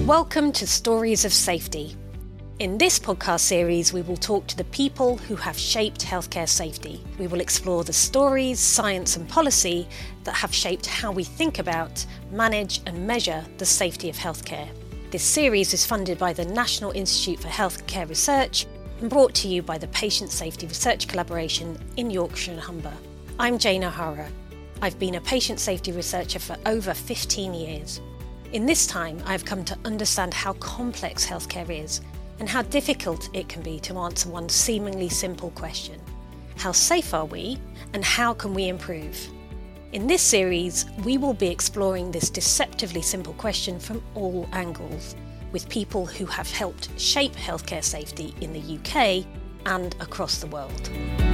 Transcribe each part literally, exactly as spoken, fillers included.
Welcome to Stories of Safety. In this podcast series, we will talk to the people who have shaped healthcare safety. We will explore the stories, science and policy that have shaped how we think about, manage and measure the safety of healthcare. This series is funded by the National Institute for Healthcare Research and brought to you by the Patient Safety Research Collaboration in Yorkshire and Humber. I'm Jane O'Hara. I've been a patient safety researcher for over fifteen years. In this time, I've come to understand how complex healthcare is and how difficult it can be to answer one seemingly simple question. How safe are we, and how can we improve? In this series, we will be exploring this deceptively simple question from all angles, with people who have helped shape healthcare safety in the U K and across the world.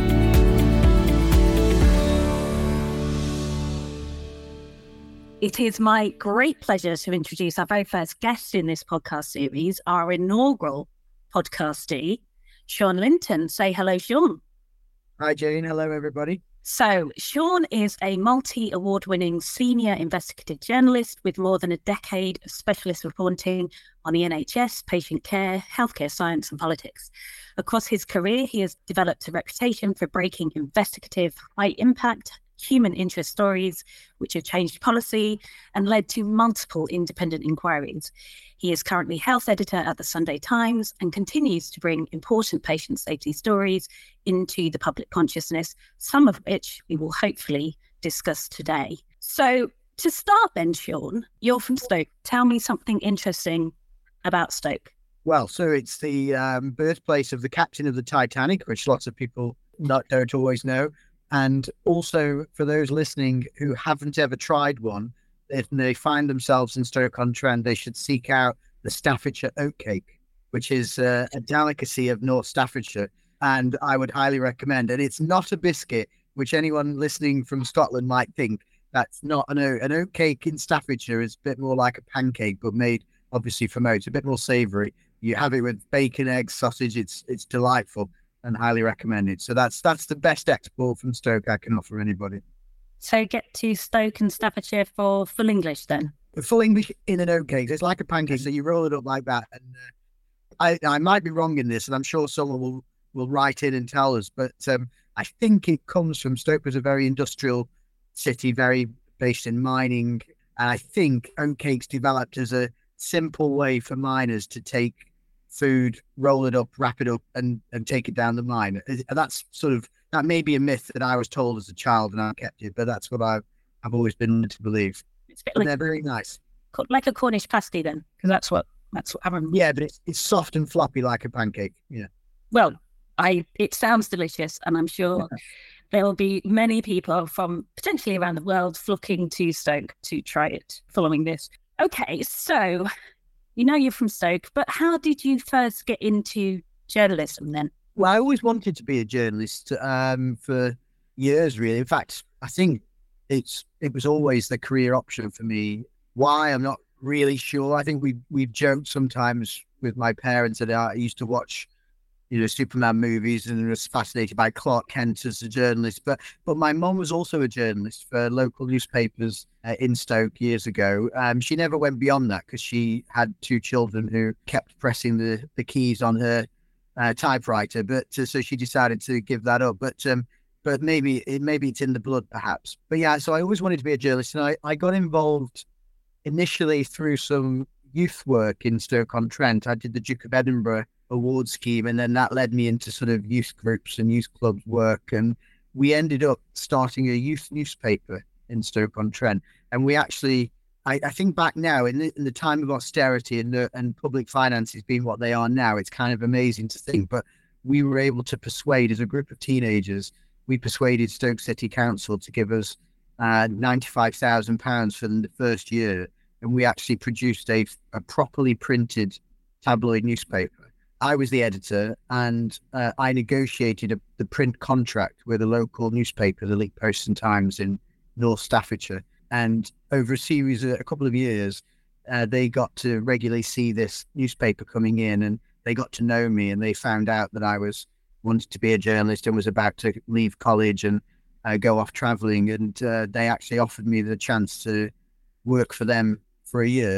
It is my great pleasure to introduce our very first guest in this podcast series, our inaugural podcastee, Sean Linton. Say hello, Sean. Hi, Jane. Hello, everybody. So, Sean is a multi-award-winning senior investigative journalist with more than a decade of specialist reporting on the N H S, patient care, healthcare science and politics. Across his career, he has developed a reputation for breaking investigative, high-impact, human interest stories which have changed policy and led to multiple independent inquiries. He is currently health editor at the Sunday Times and continues to bring important patient safety stories into the public consciousness, some of which we will hopefully discuss today. So to start then, Sean, you're from Stoke. Tell me something interesting about Stoke. Well, so it's the um, birthplace of the captain of the Titanic, which lots of people not don't always know. And also, for those listening who haven't ever tried one, if they find themselves in Stoke-on-Trent, they should seek out the Staffordshire oatcake, which is uh, a delicacy of North Staffordshire. And I would highly recommend it. It's not a biscuit, which anyone listening from Scotland might think. That's not an oat. An oatcake in Staffordshire is a bit more like a pancake, but made obviously from oats, a bit more savoury. You have it with bacon, eggs, sausage. It's it's delightful. And highly recommended. So that's that's the best export from Stoke I can offer anybody. So get to Stoke and Staffordshire for full English then? Full English in an oatcake. It's like a pancake, so you roll it up like that. And uh, I I might be wrong in this, and I'm sure someone will, will write in and tell us, but um, I think it comes from Stoke was a very industrial city, very based in mining. And I think oatcakes developed as a simple way for miners to take food, roll it up, wrap it up, and, and take it down the mine. And that's sort of, that may be a myth that I was told as a child and I kept it, but that's what I've, I've always been led to believe. It's a bit like, they're very nice. Like a Cornish pasty then, because that's what, that's what I remember. Yeah, but it's, it's soft and floppy like a pancake. Yeah. Well, I, it sounds delicious, and I'm sure yeah. there will be many people from potentially around the world flocking to Stoke to try it following this. Okay, so you know you're from Stoke, but how did you first get into journalism then? Well, I always wanted to be a journalist um, for years, really. In fact, I think it's it was always the career option for me. Why? I'm not really sure. I think we we've joked sometimes with my parents that I used to watch, you know, Superman movies and was fascinated by Clark Kent as a journalist. But but my mum was also a journalist for local newspapers uh, in Stoke years ago. Um, she never went beyond that because she had two children who kept pressing the, the keys on her uh, typewriter. But uh, so she decided to give that up. But um, but maybe it maybe it's in the blood, perhaps. But yeah, so I always wanted to be a journalist, and I, I got involved initially through some youth work in Stoke-on-Trent. I did the Duke of Edinburgh award scheme, and then that led me into sort of youth groups and youth clubs work, and we ended up starting a youth newspaper in Stoke-on-Trent. And we actually, I, I think back now in the, in the time of austerity and the, and public finances being what they are now, it's kind of amazing to think, but we were able to persuade, as a group of teenagers, we persuaded Stoke City Council to give us uh, ninety-five thousand pounds for the first year, and we actually produced a, a properly printed tabloid newspaper. I was the editor, and uh, I negotiated a, the print contract with a local newspaper, the Leek Post and Times in North Staffordshire. And over a series of a couple of years, uh, they got to regularly see this newspaper coming in, and they got to know me, and they found out that I was wanted to be a journalist and was about to leave college and uh, go off traveling. And uh, they actually offered me the chance to work for them for a year.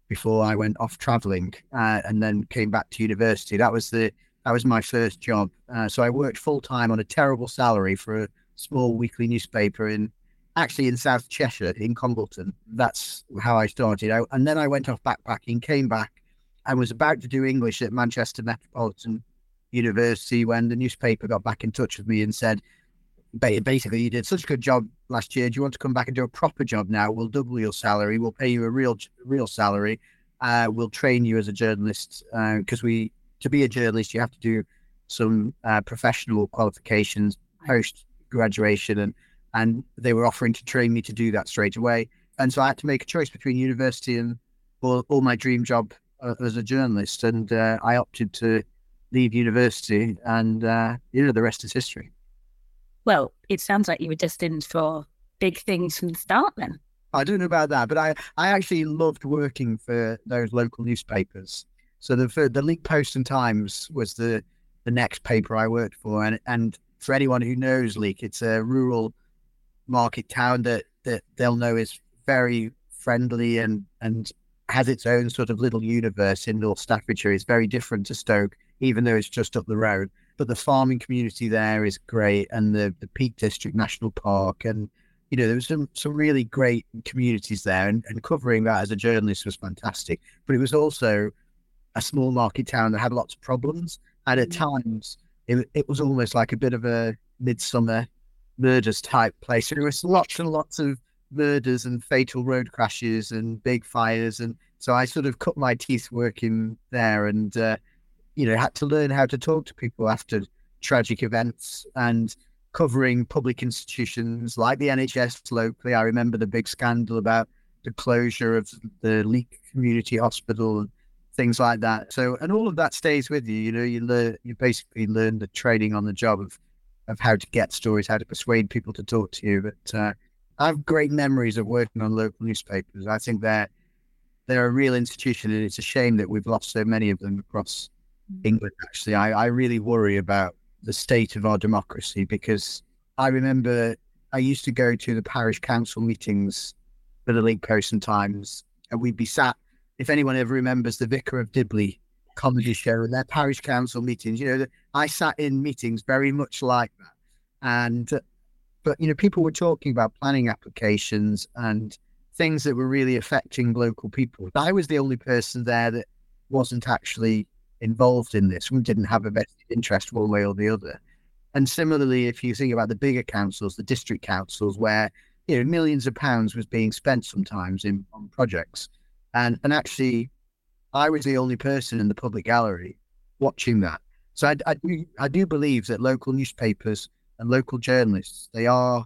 before I went off traveling uh, and then came back to university. That was the that was my first job. Uh, so I worked full time on a terrible salary for a small weekly newspaper in actually in South Cheshire in Congleton. That's how I started out. And then I went off backpacking, came back, and was about to do English at Manchester Metropolitan University when the newspaper got back in touch with me and said, basically, you did such a good job last year. Do you want to come back and do a proper job now? We'll double your salary. We'll pay you a real, real salary. Uh, we'll train you as a journalist because uh, we, to be a journalist, you have to do some uh, professional qualifications post graduation, and and they were offering to train me to do that straight away. And so I had to make a choice between university and or, or my dream job uh, as a journalist, and uh, I opted to leave university, and uh, you know the rest is history. Well, it sounds like you were destined for big things from the start then. I don't know about that, but I, I actually loved working for those local newspapers. So the the Leek Post and Times was the, the next paper I worked for. And, and for anyone who knows Leek, it's a rural market town that, that they'll know is very friendly and, and has its own sort of little universe in North Staffordshire. It's very different to Stoke, even though it's just up the road. But the farming community there is great, and the, the Peak District National Park, and you know there was some some really great communities there, and, and covering that as a journalist was fantastic. But it was also a small market town that had lots of problems, and at times it it was almost like a bit of a midsummer murders type place. There was lots and lots of murders and fatal road crashes and big fires, and so I sort of cut my teeth working there, and. Uh, you know, had to learn how to talk to people after tragic events and covering public institutions like the N H S locally. I remember the big scandal about the closure of the Leek Community Hospital and things like that. So, and all of that stays with you. You know, you learn, you basically learn the training on the job of, of how to get stories, how to persuade people to talk to you. But uh, I have great memories of working on local newspapers. I think they're, they're a real institution, and it's a shame that we've lost so many of them across England. Actually, I, I really worry about the state of our democracy, because I remember I used to go to the parish council meetings for the Leek Post and Times, and we'd be sat, if anyone ever remembers the Vicar of Dibley comedy show and their parish council meetings, you know, I sat in meetings very much like that. And, but, you know, people were talking about planning applications and things that were really affecting local people. I was the only person there that wasn't actually involved in this. We didn't have a vested interest one way or the other. And similarly, if you think about the bigger councils, the district councils, where you know millions of pounds was being spent sometimes in on projects, and and actually, I was the only person in the public gallery watching that. So I, I do I do believe that local newspapers and local journalists, they are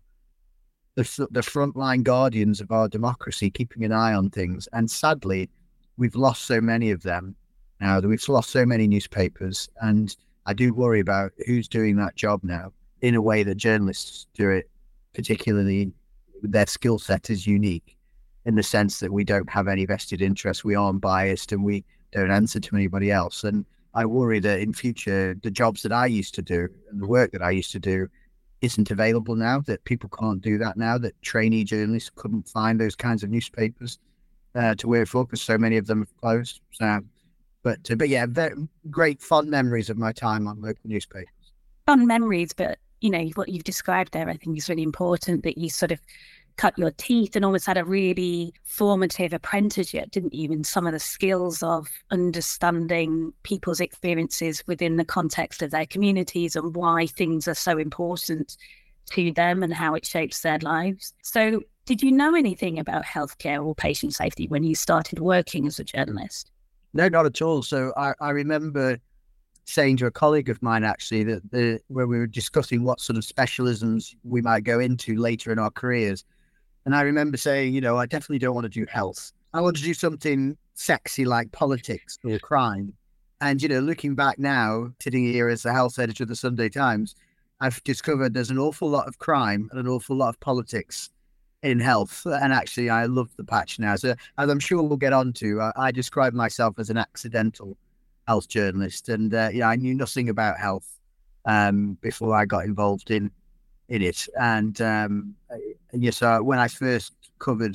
the the frontline guardians of our democracy, keeping an eye on things. And sadly, we've lost so many of them. Now that we've lost so many newspapers, and I do worry about who's doing that job now in a way that journalists do it, particularly their skill set is unique in the sense that we don't have any vested interest, we aren't biased, and we don't answer to anybody else. And I worry that in future, the jobs that I used to do and the work that I used to do isn't available now, that people can't do that now, that trainee journalists couldn't find those kinds of newspapers uh, to work for because so many of them have closed. So. But, uh, but yeah, very great fond memories of my time on local newspapers. Fond memories, but, you know, what you've described there, I think is really important, that you sort of cut your teeth and almost had a really formative apprenticeship, didn't you, in some of the skills of understanding people's experiences within the context of their communities and why things are so important to them and how it shapes their lives. So did you know anything about healthcare or patient safety when you started working as a journalist? No, not at all. So I, I remember saying to a colleague of mine, actually, that the where we were discussing what sort of specialisms we might go into later in our careers. And I remember saying, you know, I definitely don't want to do health. I want to do something sexy like politics or crime. And, you know, looking back now, sitting here as the health editor of the Sunday Times, I've discovered there's an awful lot of crime and an awful lot of politics in health, and actually I love the patch now. So as I'm sure we'll get on to, I, I describe myself as an accidental health journalist, and uh, yeah, I knew nothing about health um, before I got involved in in it. And, um, and yes, uh, when I first covered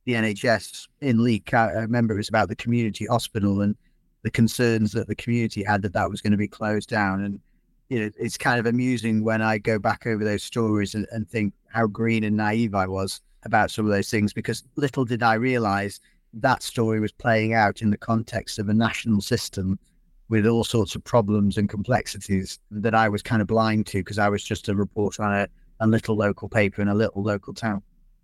the N H S in Leek. I, I remember it was about the community hospital and the concerns that the community had that that was going to be closed down. And, you know, it's kind of amusing when I go back over those stories and, and think how green and naive I was about some of those things, because little did I realize that story was playing out in the context of a national system with all sorts of problems and complexities that I was kind of blind to because I was just a reporter on a, a little local paper in a little local town.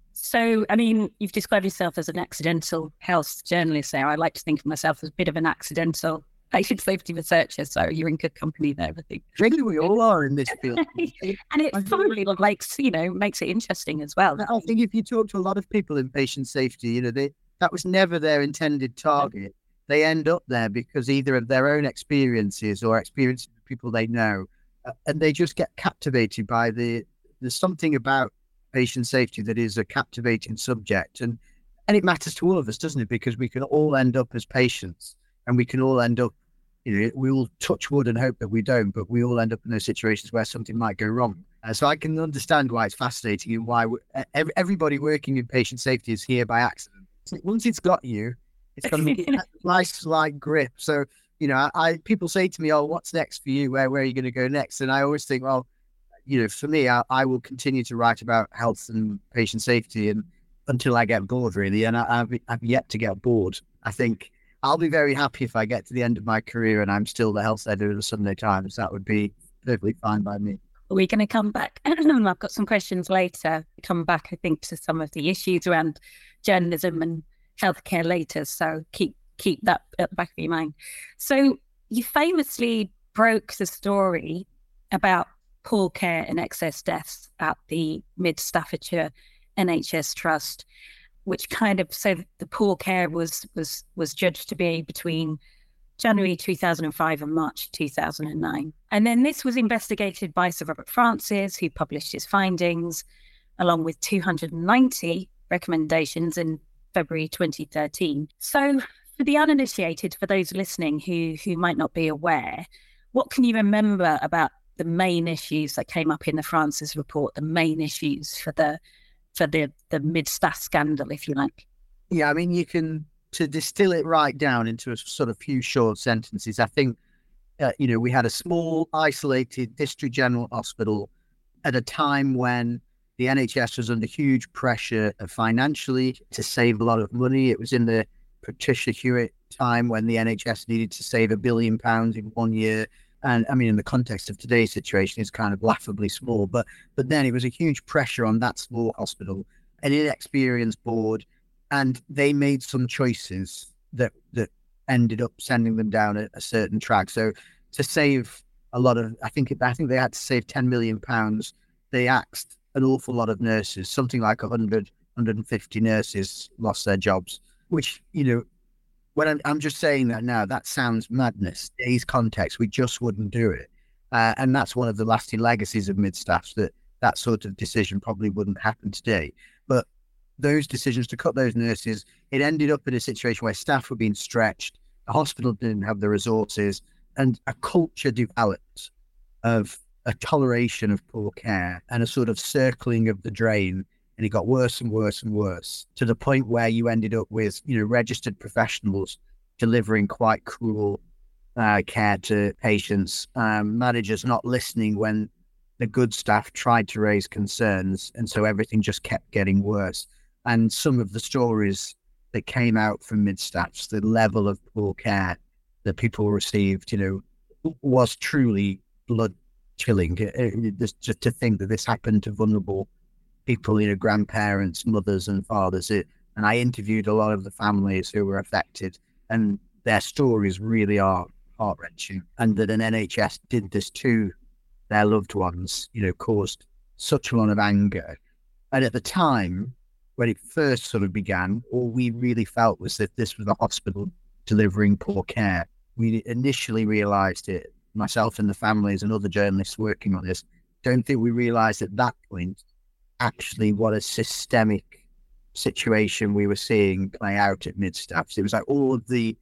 So, I mean, you've described yourself as an accidental health journalist there. I like to think of myself as a bit of an accidental patient safety researcher. So you're in good company there, I think. Really, we all are in this field. And it probably makes, you know, makes it interesting as well. I think if you talk to a lot of people in patient safety, you know, they, that was never their intended target. They end up there because either of their own experiences or experiences of people they know, uh, and they just get captivated by the, there's something about patient safety that is a captivating subject. And, and it matters to all of us, doesn't it? Because we can all end up as patients and we can all end up, you know, we all touch wood and hope that we don't, but we all end up in those situations where something might go wrong. Uh, so I can understand why it's fascinating and why every, everybody working in patient safety is here by accident. Once it's got you, it's got a nice light grip. So, you know, I, I people say to me, "Oh, what's next for you? Where where are you going to go next?" And I always think, well, you know, for me, I, I will continue to write about health and patient safety and until I get bored, really. And I, I've I've yet to get bored. I think I'll be very happy if I get to the end of my career and I'm still the health editor of the Sunday Times. That would be perfectly fine by me. We're going to come back. I've got some questions later. Come back, I think, to some of the issues around journalism and healthcare later. So keep keep that at the back of your mind. So you famously broke the story about poor care and excess deaths at the Mid Staffordshire N H S Trust, which kind of, so the poor care was was was judged to be between January two thousand five and March two thousand nine. And then this was investigated by Sir Robert Francis, who published his findings along with two hundred ninety recommendations in February twenty thirteen. So for the uninitiated, for those listening who who might not be aware, what can you remember about the main issues that came up in the Francis report, the main issues for the for the, the mid-staff scandal, if you like? Yeah, I mean, you can, to distill it right down into a sort of few short sentences, I think, uh, you know, we had a small, isolated district general hospital at a time when the N H S was under huge pressure financially to save a lot of money. It was in the Patricia Hewitt time when the N H S needed to save a billion pounds in one year. And I mean, in the context of today's situation, it's kind of laughably small. But but then it was a huge pressure on that small hospital, an inexperienced board, and they made some choices that that ended up sending them down a, a certain track. So to save a lot of, I think I think they had to save ten million pounds. They axed an awful lot of nurses, something like one hundred, one hundred fifty nurses lost their jobs, which, you know, when I'm, I'm just saying that now, that sounds madness. Today's context, we just wouldn't do it. Uh, and that's one of the lasting legacies of mid-staffs, that that sort of decision probably wouldn't happen today. But those decisions to cut those nurses, it ended up in a situation where staff were being stretched, the hospital didn't have the resources, and a culture developed of a toleration of poor care and a sort of circling of the drain. And it got worse and worse and worse to the point where you ended up with, you know, registered professionals delivering quite cruel uh, care to patients, um, managers not listening when the good staff tried to raise concerns. And so everything just kept getting worse. And some of the stories that came out from mid-staffs, the level of poor care that people received, you know, was truly blood chilling. Just to think that this happened to vulnerable people, you know, grandparents, mothers and fathers. It, and I interviewed a lot of the families who were affected, and their stories really are heart-wrenching. And that an N H S did this to their loved ones, you know, caused such a lot of anger. And at the time, when it first sort of began, all we really felt was that this was a hospital delivering poor care. We initially realised it, myself and the families and other journalists working on this, don't think we realised at that point actually what a systemic situation we were seeing play out at mid-staffs. It was like all of the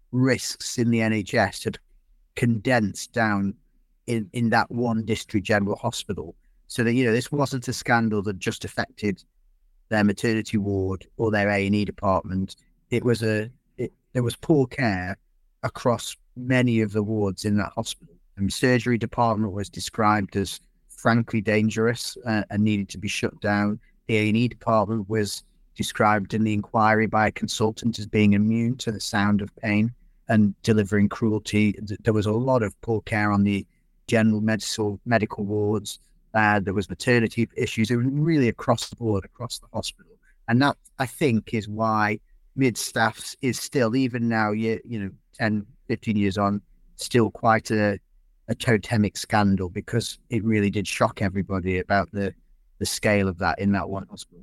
risks in the N H S had condensed down in, in that one district general hospital. So that, you know, this wasn't a scandal that just affected their maternity ward or their A and E department. It was a it, there was poor care across many of the wards in that hospital. The surgery department was described as frankly dangerous uh, and needed to be shut down. The A and E department was described in the inquiry by a consultant as being immune to the sound of pain and delivering cruelty. There was a lot of poor care on the general medical medical wards. Uh, there was maternity issues. It was really across the board, across the hospital. And that, I think, is why mid staffs is still, even now, you, you know, ten, fifteen years on, still quite a, a totemic scandal, because it really did shock everybody about the, the scale of that in that one hospital.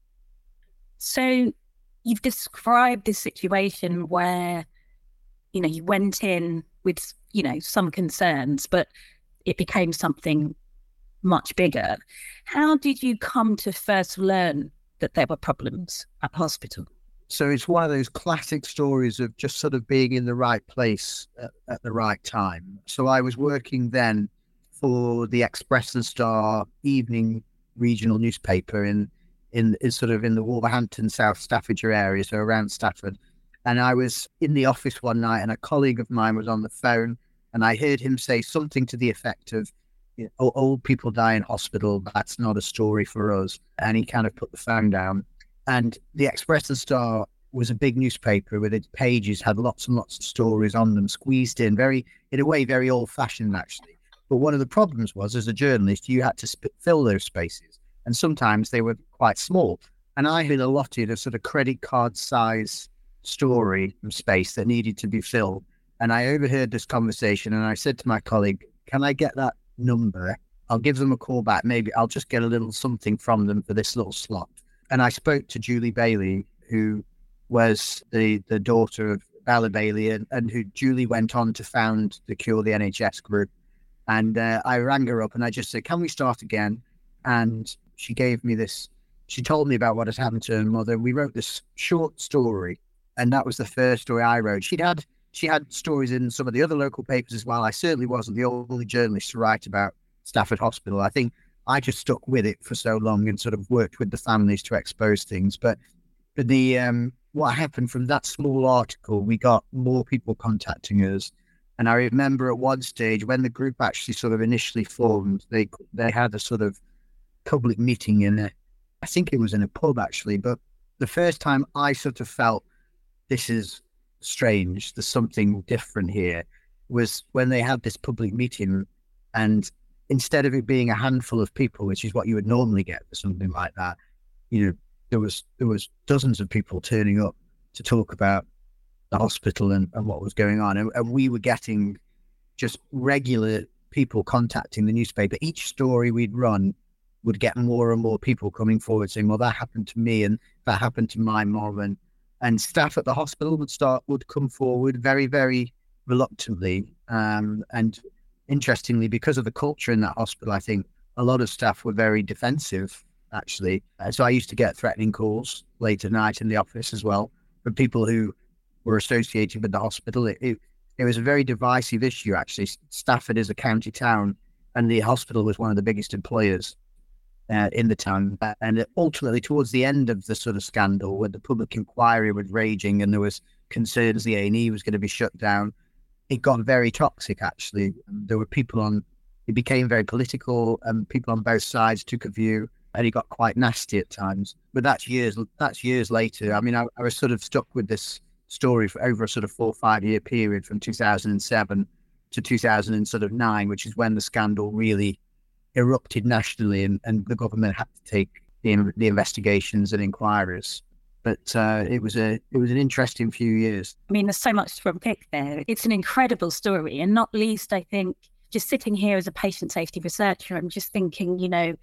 So you've described this situation where, you know, you went in with, you know, some concerns, but it became something much bigger. How did you come to first learn that there were problems at the hospital? So it's one of those classic stories of just sort of being in the right place at, at the right time. So I was working then for the Express and Star evening regional newspaper in in, in sort of in the Wolverhampton, South Staffordshire area, so around Stafford. And I was in the office one night, and a colleague of mine was on the phone, and I heard him say something to the effect of, you know, old people die in hospital, that's not a story for us. And he kind of put the phone down. And the Express and Star was a big newspaper with its pages, had lots and lots of stories on them, squeezed in, very, in a way, very old-fashioned, actually. But one of the problems was, as a journalist, you had to sp- fill those spaces. And sometimes they were quite small. And I had allotted a sort of credit card size story space that needed to be filled. And I overheard this conversation, and I said to my colleague, can I get that number? I'll give them a call back. Maybe I'll just get a little something from them for this little slot. And I spoke to Julie Bailey, who was the, the daughter of Bella Bailey, and, and who Julie went on to found the Cure the N H S group. And uh, I rang her up and I just said, can we start again? And she gave me this, she told me about what had happened to her mother. We wrote this short story, and that was the first story I wrote. She'd had, she had stories in some of the other local papers as well. I certainly wasn't the only journalist to write about Stafford Hospital. I think I just stuck with it for so long and sort of worked with the families to expose things. But, but the um, what happened from that small article, we got more people contacting us. And I remember at one stage when the group actually sort of initially formed, they they had a sort of public meeting in a, I think it was in a pub actually, but the first time I sort of felt this is strange, there's something different here, was when they had this public meeting, and instead of it being a handful of people, which is what you would normally get for something like that, you know, there was there was dozens of people turning up to talk about the hospital and, and what was going on. And, and we were getting just regular people contacting the newspaper. Each story we'd run would get more and more people coming forward saying, well, that happened to me and that happened to my mom. And, and staff at the hospital would start, would come forward very, very reluctantly. Um, and interestingly, because of the culture in that hospital, I think a lot of staff were very defensive, actually. Uh, so I used to get threatening calls late at night in the office as well from people who were associated with the hospital. It, it, it was a very divisive issue, actually. Stafford is a county town, and the hospital was one of the biggest employers uh, in the town. Uh, and ultimately, towards the end of the sort of scandal, when the public inquiry was raging and there was concerns the A and E was going to be shut down, it got very toxic, actually. There were people on, it became very political, and people on both sides took a view, and it got quite nasty at times. But that's years, that's years later. I mean, I, I was sort of stuck with this story for over a sort of four or five year period from two thousand seven to two thousand nine, which is when the scandal really erupted nationally, and, and the government had to take the, the investigations and inquiries. But uh, it was a it was an interesting few years. I mean, there's so much to unpick there. It's an incredible story, and not least, I think, just sitting here as a patient safety researcher, I'm just thinking, you know,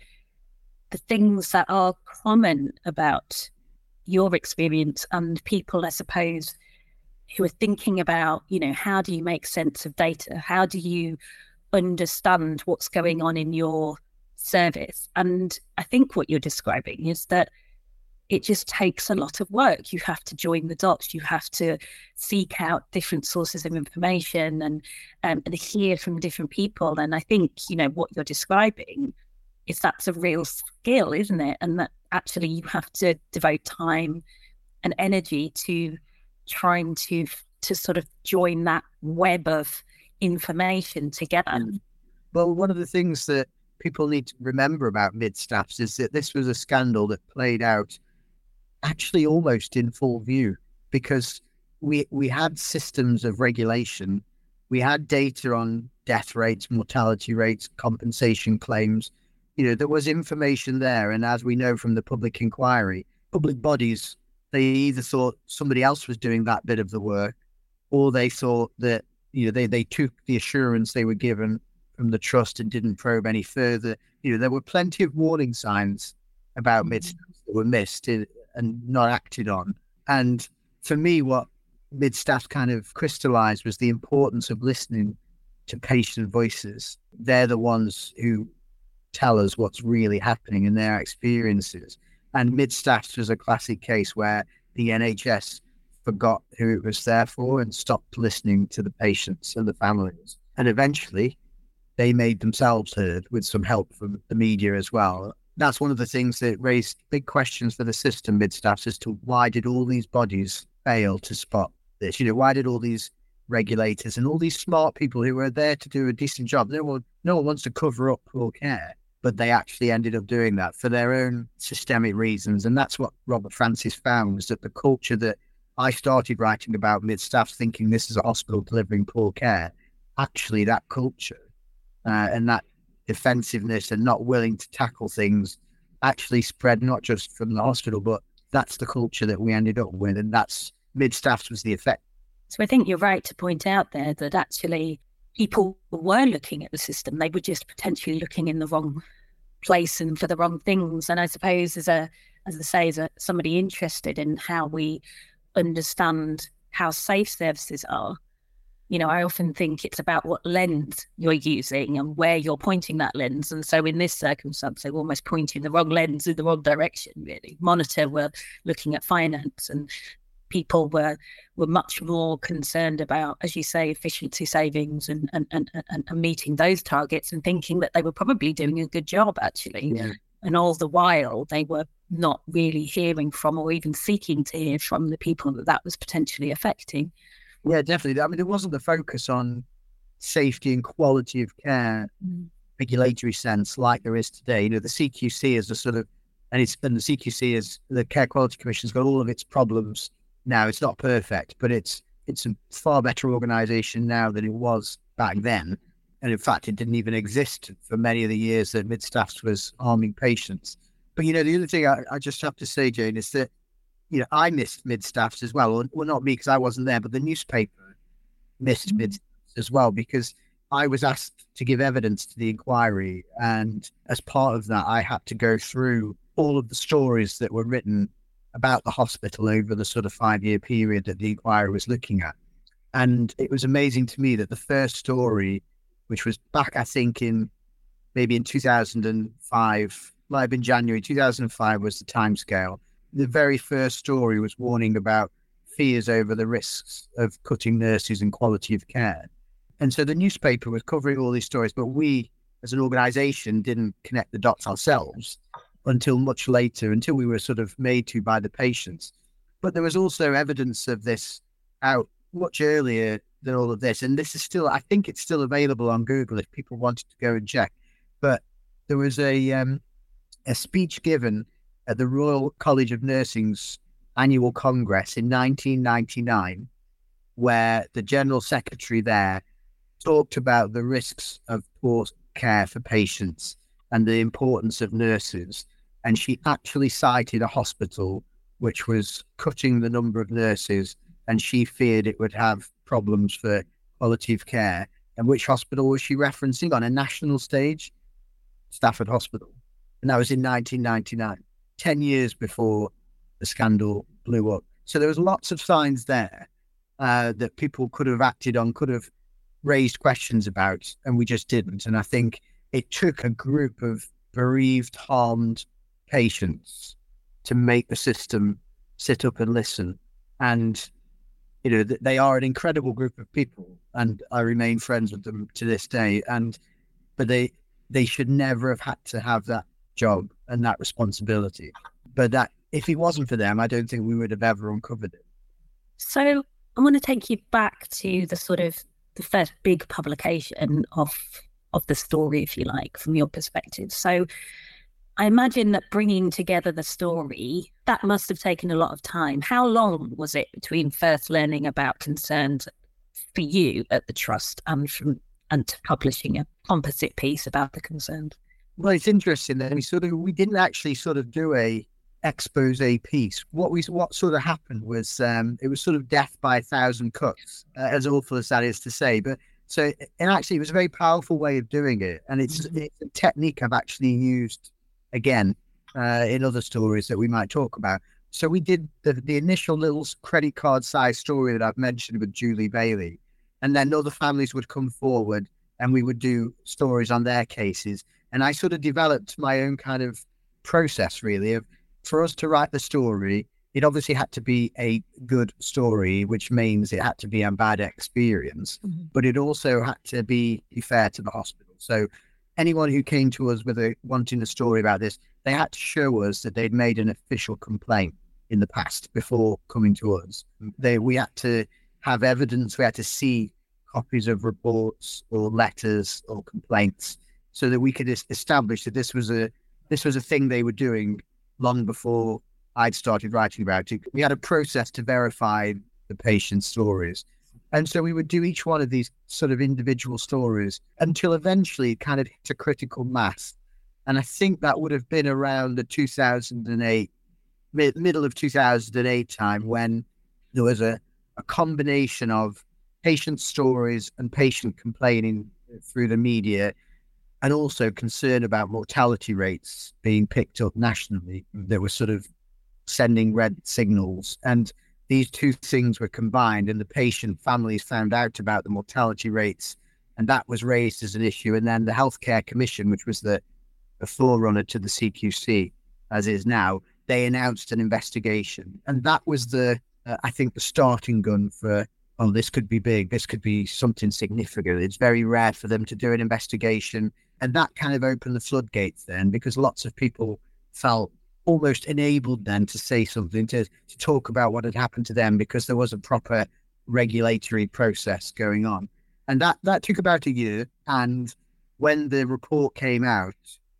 the things that are common about your experience and people, I suppose, who are thinking about, you know, how do you make sense of data? How do you understand what's going on in your service? And I think what you're describing is that it just takes a lot of work. You have to join the dots. You have to seek out different sources of information and, um, and hear from different people. And I think, you know, what you're describing is that's a real skill, isn't it? And that actually you have to devote time and energy to trying to to sort of join that web of information together. Well, one of the things that people need to remember about mid-staffs is that this was a scandal that played out actually almost in full view, because we we had systems of regulation, we had data on death rates, mortality rates, compensation claims. You know, there was information there, and as we know from the public inquiry, public bodies, they either thought somebody else was doing that bit of the work, or they thought that, you know, they they took the assurance they were given from the trust and didn't probe any further. You know, there were plenty of warning signs about mm-hmm. mid-staffs that were missed and not acted on. And for me, what mid-staffs kind of crystallized was the importance of listening to patient voices. They're the ones who tell us what's really happening in their experiences. And mid-staffs was a classic case where the N H S forgot who it was there for and stopped listening to the patients and the families. And eventually, they made themselves heard with some help from the media as well. That's one of the things that raised big questions for the system, mid-staffs, as to why did all these bodies fail to spot this? You know, why did all these regulators and all these smart people who were there to do a decent job, no one, no one wants to cover up poor care, but they actually ended up doing that for their own systemic reasons. And that's what Robert Francis found, was that the culture that I started writing about mid-staffs, thinking this is a hospital delivering poor care, actually that culture uh, and that defensiveness and not willing to tackle things actually spread not just from the hospital, but that's the culture that we ended up with. And that's mid-staffs was the effect. So I think you're right to point out there that actually people were looking at the system. They were just potentially looking in the wrong place and for the wrong things. And I suppose as a, as I say, as a, somebody interested in how we understand how safe services are, you know, I often think it's about what lens you're using and where you're pointing that lens. And so in this circumstance, they were almost pointing the wrong lens in the wrong direction, really. Monitor were looking at finance, and people were were much more concerned about, as you say, efficiency savings and and, and, and, and meeting those targets, and thinking that they were probably doing a good job, actually. Yeah. And all the while, they were not really hearing from or even seeking to hear from the people that that was potentially affecting. Yeah, definitely. I mean, it wasn't the focus on safety and quality of care, mm. regulatory sense, like there is today. You know, the C Q C is a sort of, and it's and the C Q C is the Care Quality Commission's got all of its problems now. It's not perfect, but it's it's a far better organisation now than it was back then. And in fact, it didn't even exist for many of the years that mid-staffs was harming patients. But you know, the other thing I, I just have to say, Jane, is that, you know, I missed mid-staffs as well. Well, not me, because I wasn't there, but the newspaper missed mm-hmm. mid-staffs as well, because I was asked to give evidence to the inquiry. And as part of that, I had to go through all of the stories that were written about the hospital over the sort of five-year period that the inquiry was looking at. And it was amazing to me that the first story, which was back, I think, in maybe in two thousand five, might have been January two thousand five was the timescale. The very first story was warning about fears over the risks of cutting nurses and quality of care. And so the newspaper was covering all these stories, but we as an organisation didn't connect the dots ourselves until much later, until we were sort of made to by the patients. But there was also evidence of this out much earlier than all of this. And this is still, I think it's still available on Google if people wanted to go and check. But there was a um, a speech given at the Royal College of Nursing's annual congress in nineteen ninety-nine, where the General Secretary there talked about the risks of poor care for patients and the importance of nurses. And she actually cited a hospital which was cutting the number of nurses, and she feared it would have problems for quality of care. And which hospital was she referencing on a national stage? Stafford Hospital. And that was in nineteen ninety-nine, ten years before the scandal blew up. So there was lots of signs there uh, that people could have acted on, could have raised questions about, and we just didn't. And I think it took a group of bereaved, harmed patients to make the system sit up and listen. And, you know, they are an incredible group of people, and I remain friends with them to this day. And, but they, they should never have had to have that job and that responsibility. But that if it wasn't for them, I don't think we would have ever uncovered it. So I want to take you back to the sort of the first big publication of of the story, if you like, from your perspective. So I imagine that bringing together the story, that must have taken a lot of time. How long was it between first learning about concerns for you at the Trust and from and to publishing a composite piece about the concerns? Well, it's interesting that we sort of we didn't actually sort of do a expose piece. What we what sort of happened was um, it was sort of death by a thousand cuts, uh, as awful as that is to say. But so and actually, it was a very powerful way of doing it, and it's, mm-hmm. it's a technique I've actually used again uh, in other stories that we might talk about. So we did the, the initial little credit card size story that I've mentioned with Julie Bailey, and then other families would come forward and we would do stories on their cases. And I sort of developed my own kind of process, really, of for us to write the story, it obviously had to be a good story, which means it had to be a bad experience, mm-hmm. but it also had to be fair to the hospital. So anyone who came to us with a wanting a story about this, they had to show us that they'd made an official complaint in the past before coming to us. They we had to have evidence, we had to see copies of reports or letters or complaints so that we could establish that this was a this was a thing they were doing long before I'd started writing about it. We had a process to verify the patient's stories. And so we would do each one of these sort of individual stories until eventually it kind of hit a critical mass. And I think that would have been around the two thousand eight, mid, middle of two thousand eight time, when there was a, a combination of patient stories and patient complaining through the media, and also concern about mortality rates being picked up nationally that were sort of sending red signals. And these two things were combined, and the patient families found out about the mortality rates, and that was raised as an issue. And then the Healthcare Commission, which was the, the forerunner to the C Q C, as is now, they announced an investigation. And that was the, uh, I think, the starting gun for, oh, this could be big, this could be something significant. It's very rare for them to do an investigation. And that kind of opened the floodgates then, because lots of people felt almost enabled then to say something, to, to talk about what had happened to them, because there was a proper regulatory process going on. And that, that took about a year. And when the report came out,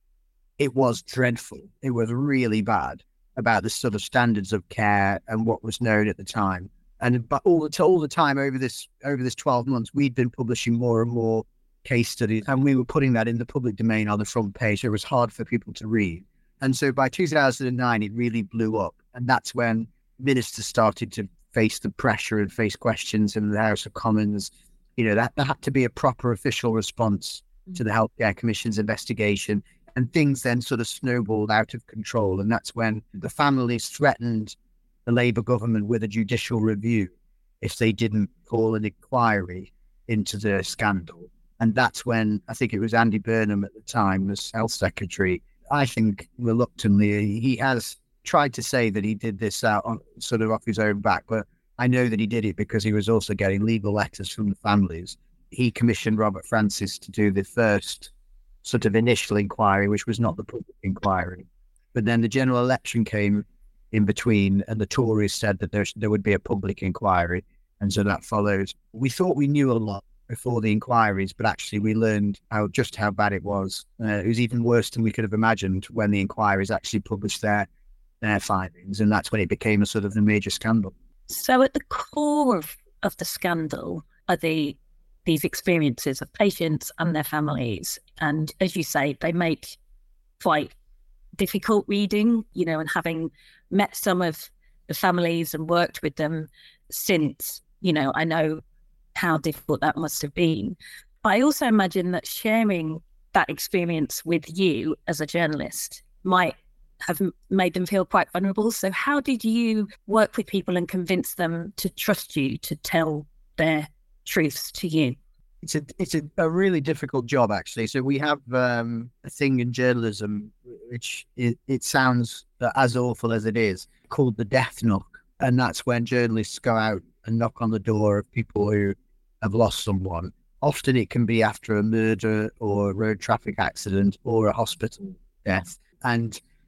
it was dreadful. It was really bad about the sort of standards of care and what was known at the time. And but all the, all the time over this over this twelve months, we'd been publishing more and more case studies, and we were putting that in the public domain on the front page. It was hard for people to read. And so by two thousand nine, it really blew up. And that's when ministers started to face the pressure and face questions in the House of Commons. You know, that there had to be a proper official response to the Healthcare Commission's investigation. And things then sort of snowballed out of control. And that's when the families threatened the Labour government with a judicial review if they didn't call an inquiry into the scandal. And that's when, I think it was Andy Burnham at the time, as Health Secretary, I think reluctantly, he has tried to say that he did this out on, sort of off his own back, but I know that he did it because he was also getting legal letters from the families. He commissioned Robert Francis to do the first sort of initial inquiry, which was not the public inquiry. But then the general election came in between, and the Tories said that there, there would be a public inquiry. And so that followed. We thought we knew a lot before the inquiries, but actually we learned how just how bad it was. Uh, it was even worse than we could have imagined when the inquiries actually published their their findings, and that's when it became a sort of a major scandal. So at the core of, of the scandal are the these experiences of patients and their families. And as you say, they make quite difficult reading, you know, and having met some of the families and worked with them since, you know, I know how difficult that must have been. But I also imagine that sharing that experience with you as a journalist might have made them feel quite vulnerable. So how did you work with people and convince them to trust you to tell their truths to you? It's a it's a, a really difficult job, actually. So we have um, a thing in journalism, which it, it sounds as awful as it is, called the death knock. And that's when journalists go out and knock on the door of people who have lost someone. Often it can be after a murder or a road traffic accident or a hospital death. And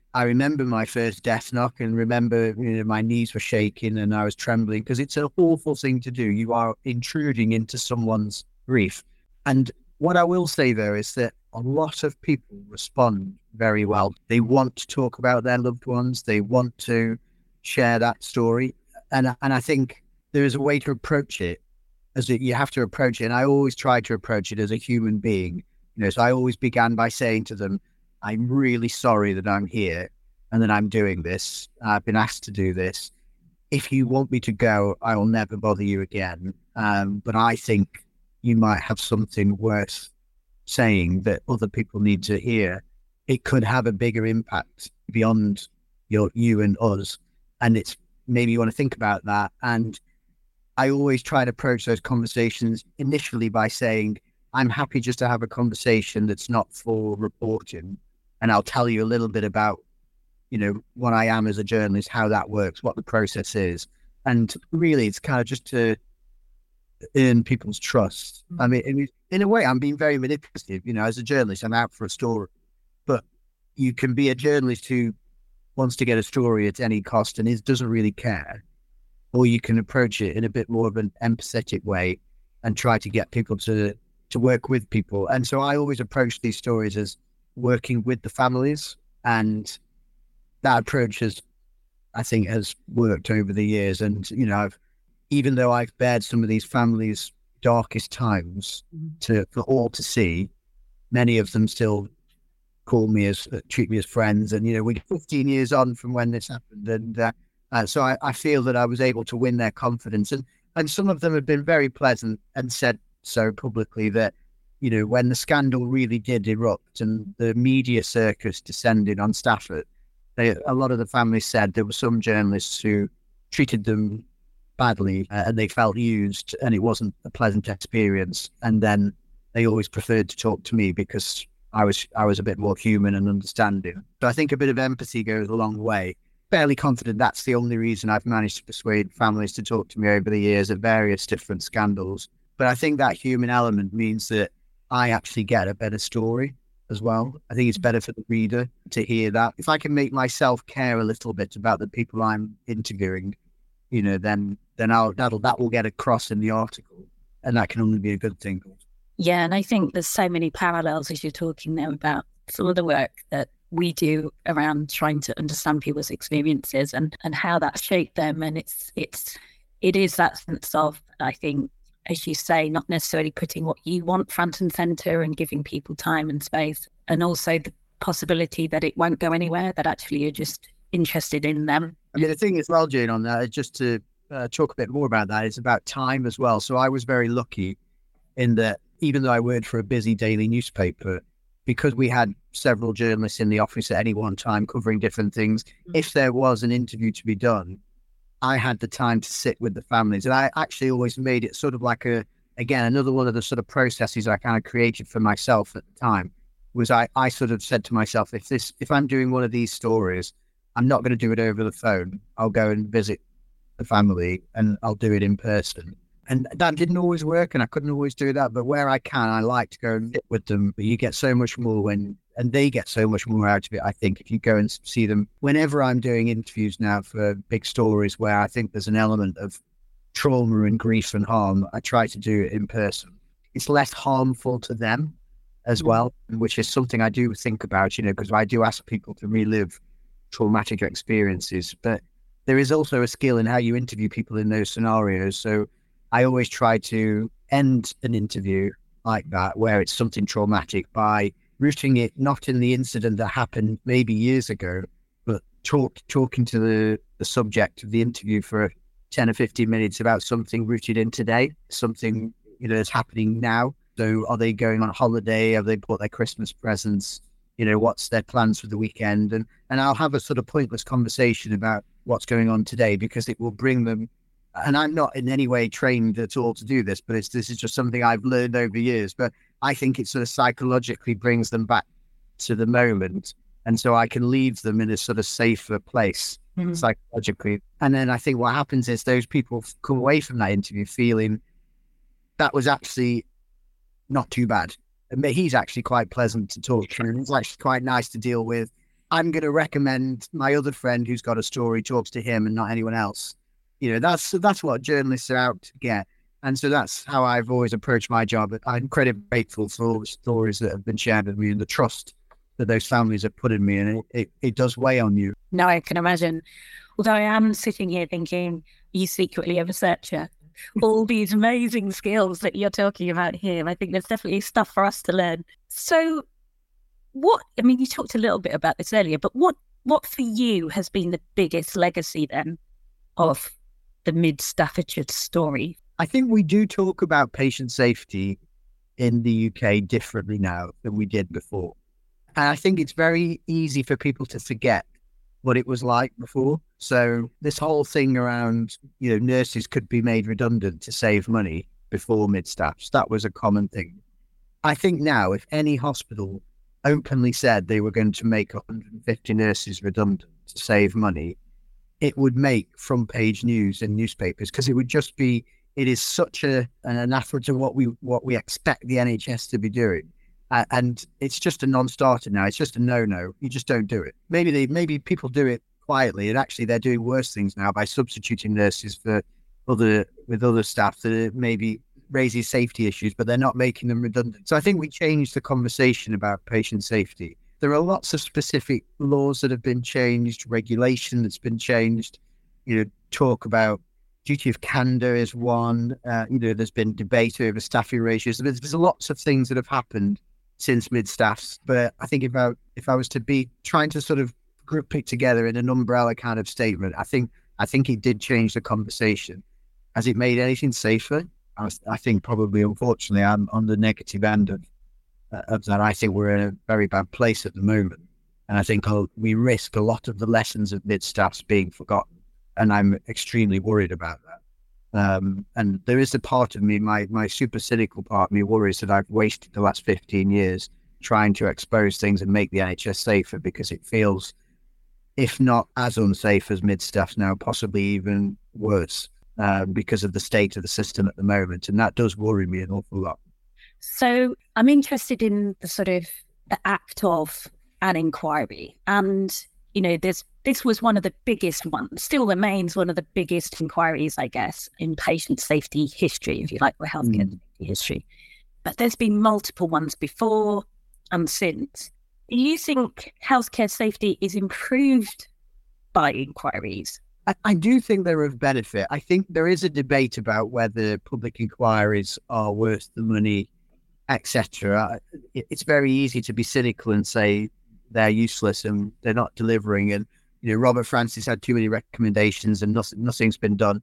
I remember my first death knock and remember, you know, my knees were shaking and I was trembling because it's an awful thing to do. You are intruding into someone's grief. And what I will say, though, is that a lot of people respond very well. They want to talk about their loved ones. They want to share that story. And, and I think there is a way to approach it, as it, you have to approach it. And I always try to approach it as a human being. You know, so I always began by saying to them, I'm really sorry that I'm here and that I'm doing this. I've been asked to do this. If you want me to go, I will never bother you again. Um, but I think you might have something worth saying that other people need to hear. It could have a bigger impact beyond your you and us. And it's maybe you want to think about that. And I always try to approach those conversations initially by saying, I'm happy just to have a conversation that's not for reporting. And I'll tell you a little bit about, you know, what I am as a journalist, how that works, what the process is. And really, it's kind of just to earn people's trust. I mean, in a way, I'm being very manipulative. You know, as a journalist, I'm out for a story. But you can be a journalist who wants to get a story at any cost and is, doesn't really care. Or you can approach it in a bit more of an empathetic way and try to get people to, to work with people. And so I always approach these stories as working with the families, and that approach has, I think, has worked over the years. And, you know, I've, even though I've bared some of these families' darkest times to for all to see, many of them still call me as, uh, treat me as friends. And, you know, we're fifteen years on from when this happened. And uh, uh, so I, I feel that I was able to win their confidence. And, and some of them have been very pleasant and said so publicly that, you know, when the scandal really did erupt and the media circus descended on Stafford, they, a lot of the families said there were some journalists who treated them badly uh, and they felt used and it wasn't a pleasant experience. And then they always preferred to talk to me because I was I was a bit more human and understanding. So I think a bit of empathy goes a long way. Fairly confident that's the only reason I've managed to persuade families to talk to me over the years of various different scandals. But I think that human element means that I actually get a better story as well. I think it's better for the reader to hear that. If I can make myself care a little bit about the people I'm interviewing, you know, then then I'll that'll that will get across in the article, and that can only be a good thing. Yeah, and I think there's so many parallels as you're talking there about some of the work that we do around trying to understand people's experiences and and how that shaped them. And it's it's it is that sense of, I think, as you say, not necessarily putting what you want front and center and giving people time and space, and also the possibility that it won't go anywhere, that actually you're just interested in them. I mean, the thing as well, Jane, on that, just to uh, talk a bit more about that, it's about time as well. So I was very lucky in that even though I worked for a busy daily newspaper, because we had several journalists in the office at any one time covering different things, mm-hmm. if there was an interview to be done, I had the time to sit with the families. And I actually always made it sort of like a, again, another one of the sort of processes I kind of created for myself at the time was I, I sort of said to myself, if this, if I'm doing one of these stories, I'm not going to do it over the phone. I'll go and visit the family and I'll do it in person. And that didn't always work and I couldn't always do that. But where I can, I like to go and sit with them. But you get so much more when, and they get so much more out of it, I think, if you go and see them. Whenever I'm doing interviews now for big stories where I think there's an element of trauma and grief and harm, I try to do it in person. It's less harmful to them as well, which is something I do think about, you know, because I do ask people to relive traumatic experiences. But there is also a skill in how you interview people in those scenarios. So I always try to end an interview like that, where it's something traumatic, by rooting it not in the incident that happened maybe years ago, but talk, talking to the, the subject of the interview for ten or fifteen minutes about something rooted in today, something, you know, that's happening now. So are they going on holiday? Have they bought their Christmas presents? You know, what's their plans for the weekend? And, and I'll have a sort of pointless conversation about what's going on today, because it will bring them. And I'm not in any way trained at all to do this, but it's, this is just something I've learned over years. But I think it sort of psychologically brings them back to the moment. And so I can leave them in a sort of safer place mm-hmm. psychologically. And then I think what happens is those people come away from that interview feeling that was actually not too bad. He's actually quite pleasant to talk to, and he's actually quite nice to deal with. I'm going to recommend my other friend who's got a story talks to him and not anyone else. You know, that's that's what journalists are out to get. And so that's how I've always approached my job. I'm incredibly grateful for all the stories that have been shared with me and the trust that those families have put in me. And it, it, it does weigh on you. No, I can imagine. Although I am sitting here thinking, you secretly a researcher. All these amazing skills that you're talking about here. I think there's definitely stuff for us to learn. So what, I mean, you talked a little bit about this earlier, but what, what for you has been the biggest legacy then of the Mid Staffordshire story? I think we do talk about patient safety in the U K differently now than we did before. And I think it's very easy for people to forget what it was like before. So this whole thing around, you know, nurses could be made redundant to save money before mid-staffs, that was a common thing. I think now if any hospital openly said they were going to make one hundred fifty nurses redundant to save money, it would make front page news in newspapers, because it would just be, it is such a an anathema to what we what we expect the N H S to be doing, uh, and it's just a non-starter now. It's just a no-no. You just don't do it. Maybe they maybe people do it quietly, and actually they're doing worse things now by substituting nurses for other with other staff that maybe raises safety issues, but they're not making them redundant. So I think we changed the conversation about patient safety. There are lots of specific laws that have been changed, regulation that's been changed. You know, talk about duty of candour is one. Uh, you know, there's been debate over staffing ratios. There's, there's lots of things that have happened since mid-staffs. But I think if I if I was to be trying to sort of group it together in an umbrella kind of statement, I think I think it did change the conversation. Has it made anything safer? I, was, I think probably, unfortunately, I'm on the negative end of, uh, of that. I think we're in a very bad place at the moment. And I think I'll, we risk a lot of the lessons of mid-staffs being forgotten. And I'm extremely worried about that. Um, and there is a part of me, my my super cynical part of me worries that I've wasted the last fifteen years trying to expose things and make the N H S safer, because it feels, if not as unsafe as mid-staffs now, possibly even worse, uh, because of the state of the system at the moment. And that does worry me an awful lot. So I'm interested in the sort of the act of an inquiry. And, you know, there's this was one of the biggest ones, still remains one of the biggest inquiries, I guess, in patient safety history, if you like, or healthcare mm. history. But there's been multiple ones before and since. Do you think healthcare safety is improved by inquiries? I, I do think they're of benefit. I think there is a debate about whether public inquiries are worth the money, et cetera. It, it's very easy to be cynical and say they're useless and they're not delivering. And, you know, Robert Francis had too many recommendations and nothing, nothing's been done.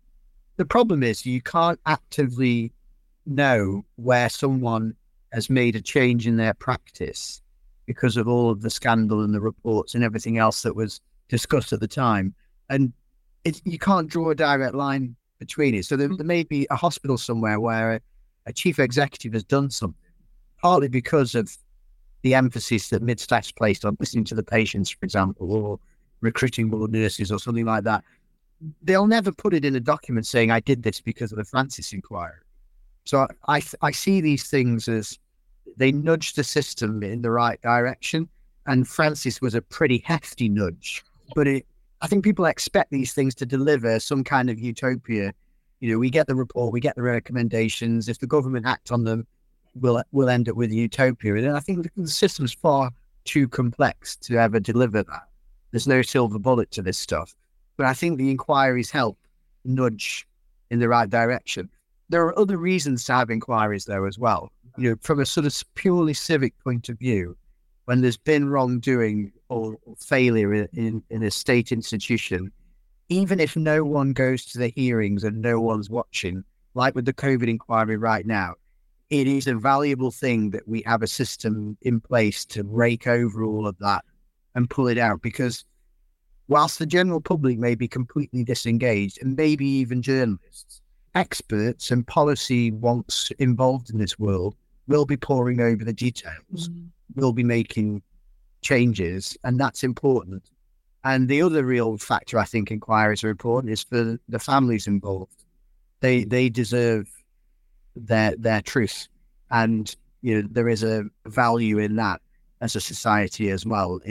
The problem is you can't actively know where someone has made a change in their practice because of all of the scandal and the reports and everything else that was discussed at the time. And it, you can't draw a direct line between it. So there, there may be a hospital somewhere where a, a chief executive has done something, partly because of the emphasis that mid-staffs placed on listening to the patients, for example, or recruiting more nurses or something like that. They'll never put it in a document saying, I did this because of the Francis inquiry. So I, I, I see these things as they nudge the system in the right direction. And Francis was a pretty hefty nudge. But it, I think people expect these things to deliver some kind of utopia. You know, we get the report, we get the recommendations. If the government act on them, we'll, we'll end up with a utopia. And I think the system's far too complex to ever deliver that. There's no silver bullet to this stuff. But I think the inquiries help nudge in the right direction. There are other reasons to have inquiries, though, as well. You know, from a sort of purely civic point of view, when there's been wrongdoing or, or failure in, in, in a state institution, even if no one goes to the hearings and no one's watching, like with the COVID inquiry right now, it is a valuable thing that we have a system in place to rake over all of that and pull it out, because whilst the general public may be completely disengaged, and maybe even journalists, experts and policy wonks involved in this world will be poring over the details, mm. will be making changes, and that's important. And the other real factor I think inquiries are important is for the families involved. They they deserve their their truth, and you know there is a value in that as a society as well, in just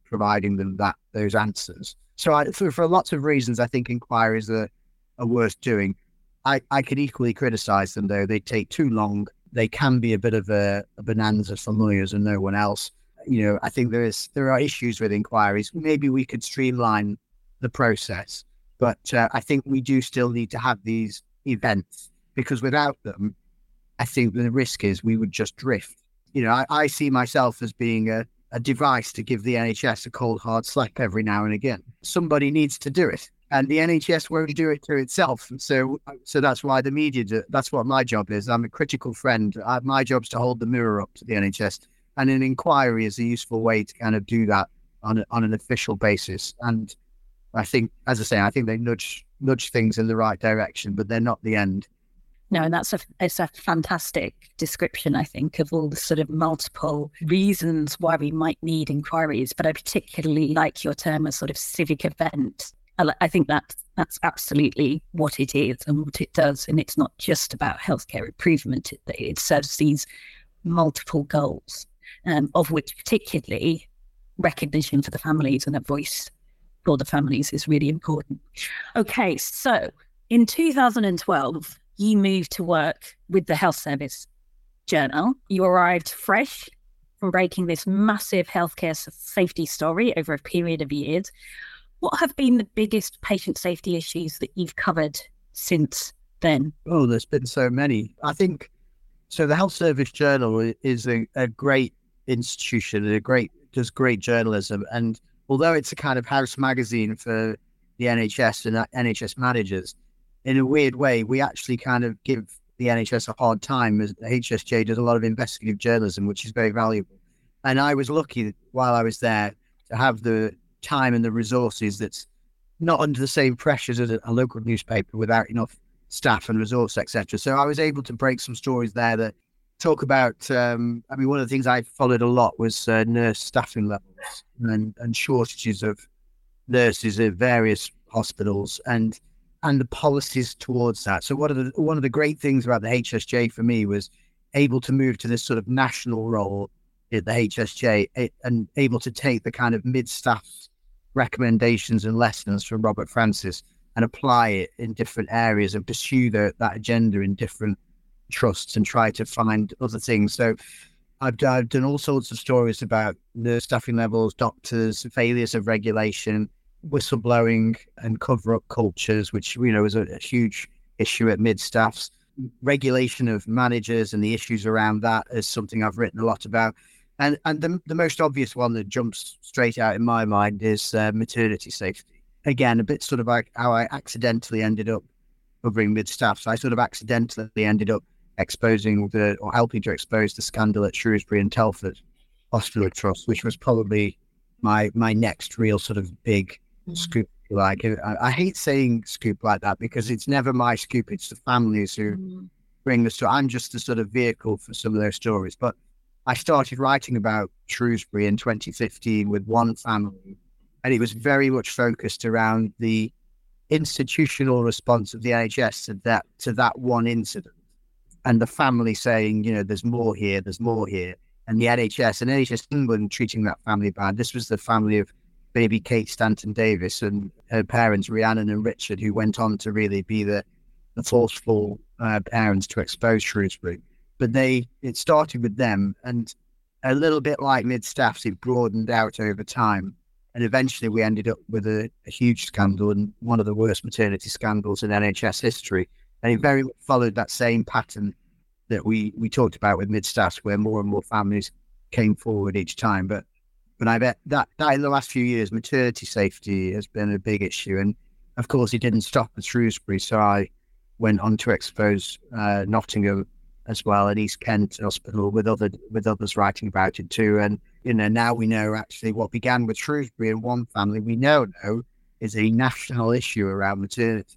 providing them that those answers. So I, for, for lots of reasons, I think inquiries are, are worth doing. I, I could equally criticise them, though. They take too long. They can be a bit of a, a bonanza for lawyers and no one else. You know, I think there is there are issues with inquiries. Maybe we could streamline the process, but uh, I think we do still need to have these events, because without them, I think the risk is we would just drift. You know, I, I see myself as being a, a device to give the N H S a cold, hard slap every now and again. Somebody needs to do it, and the N H S won't do it to itself. So, so that's why the media do. That's what my job is. I'm a critical friend. I, my job's to hold the mirror up to the N H S, and an inquiry is a useful way to kind of do that on a, on an official basis. And I think, as I say, I think they nudge nudge things in the right direction, but they're not the end. No, and that's a it's a fantastic description, I think, of all the sort of multiple reasons why we might need inquiries. But I particularly like your term as sort of civic event. I, I think that that's absolutely what it is and what it does. And it's not just about healthcare improvement. It, it serves these multiple goals, um, of which particularly recognition for the families and a voice for the families is really important. Okay, so in two thousand twelve, you moved to work with the Health Service Journal. You arrived fresh from breaking this massive healthcare safety story over a period of years. What have been the biggest patient safety issues that you've covered since then? Oh, there's been so many. I think, so the Health Service Journal is a, a great institution, and a great, does great journalism. And although it's a kind of house magazine for the N H S and N H S managers, in a weird way, we actually kind of give the N H S a hard time, as the H S J does a lot of investigative journalism, which is very valuable. And I was lucky while I was there to have the time and the resources that's not under the same pressures as a, a local newspaper without enough staff and resource, et cetera. So I was able to break some stories there that talk about, um, I mean, one of the things I followed a lot was uh, nurse staffing levels and, and shortages of nurses at various hospitals, and and the policies towards that. So one of the one of the great things about the H S J for me was able to move to this sort of national role at the H S J, and able to take the kind of mid-staff recommendations and lessons from Robert Francis and apply it in different areas and pursue the, that agenda in different trusts and try to find other things. So I've, I've done all sorts of stories about nurse staffing levels, doctors, failures of regulation, whistleblowing and cover-up cultures, which, you know, is a, a huge issue at mid-staffs. Regulation of managers and the issues around that is something I've written a lot about. And and the, the most obvious one that jumps straight out in my mind is uh, maternity safety. Again, a bit sort of like how I accidentally ended up covering mid-staffs. I sort of accidentally ended up exposing the, or helping to expose the scandal at Shrewsbury and Telford Hospital Trust, which was probably my my next real sort of big scoop. Like, I, I hate saying scoop like that, because it's never my scoop. It's the families who mm. bring the story. I'm just a sort of vehicle for some of those stories. But I started writing about Shrewsbury in twenty fifteen with one family, and it was very much focused around the institutional response of the N H S to that to that one incident, and the family saying, you know, there's more here, there's more here, and the N H S and N H S England treating that family bad. This was the family of baby Kate Stanton Davis and her parents, Rhiannon and Richard, who went on to really be the, the forceful uh, parents to expose Shrewsbury. But they, it started with them, and a little bit like mid-staffs, it broadened out over time. And eventually we ended up with a, a huge scandal, and one of the worst maternity scandals in N H S history. And it very much followed that same pattern that we, we talked about with mid-staffs, where more and more families came forward each time. But But I bet that, that in the last few years, maternity safety has been a big issue. And of course, it didn't stop at Shrewsbury. So I went on to expose uh, Nottingham as well, and East Kent Hospital, with other with others writing about it too. And, you know, now we know actually what began with Shrewsbury and one family, we now know is a national issue around maternity.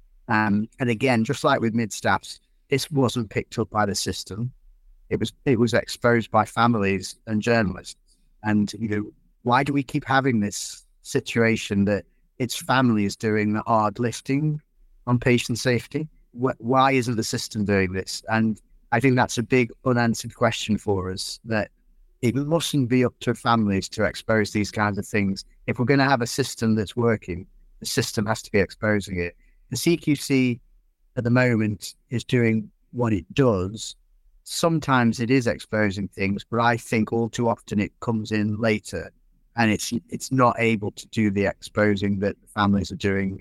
Um, and again, just like with mid-staffs, this wasn't picked up by the system. It was it was exposed by families and journalists. And, you know, why do we keep having this situation that it's families doing the hard lifting on patient safety? Why isn't the system doing this? And I think that's a big unanswered question for us, that it mustn't be up to families to expose these kinds of things. If we're going to have a system that's working, the system has to be exposing it. The C Q C at the moment is doing what it does. Sometimes it is exposing things, but I think all too often it comes in later and it's it's not able to do the exposing that the families are doing.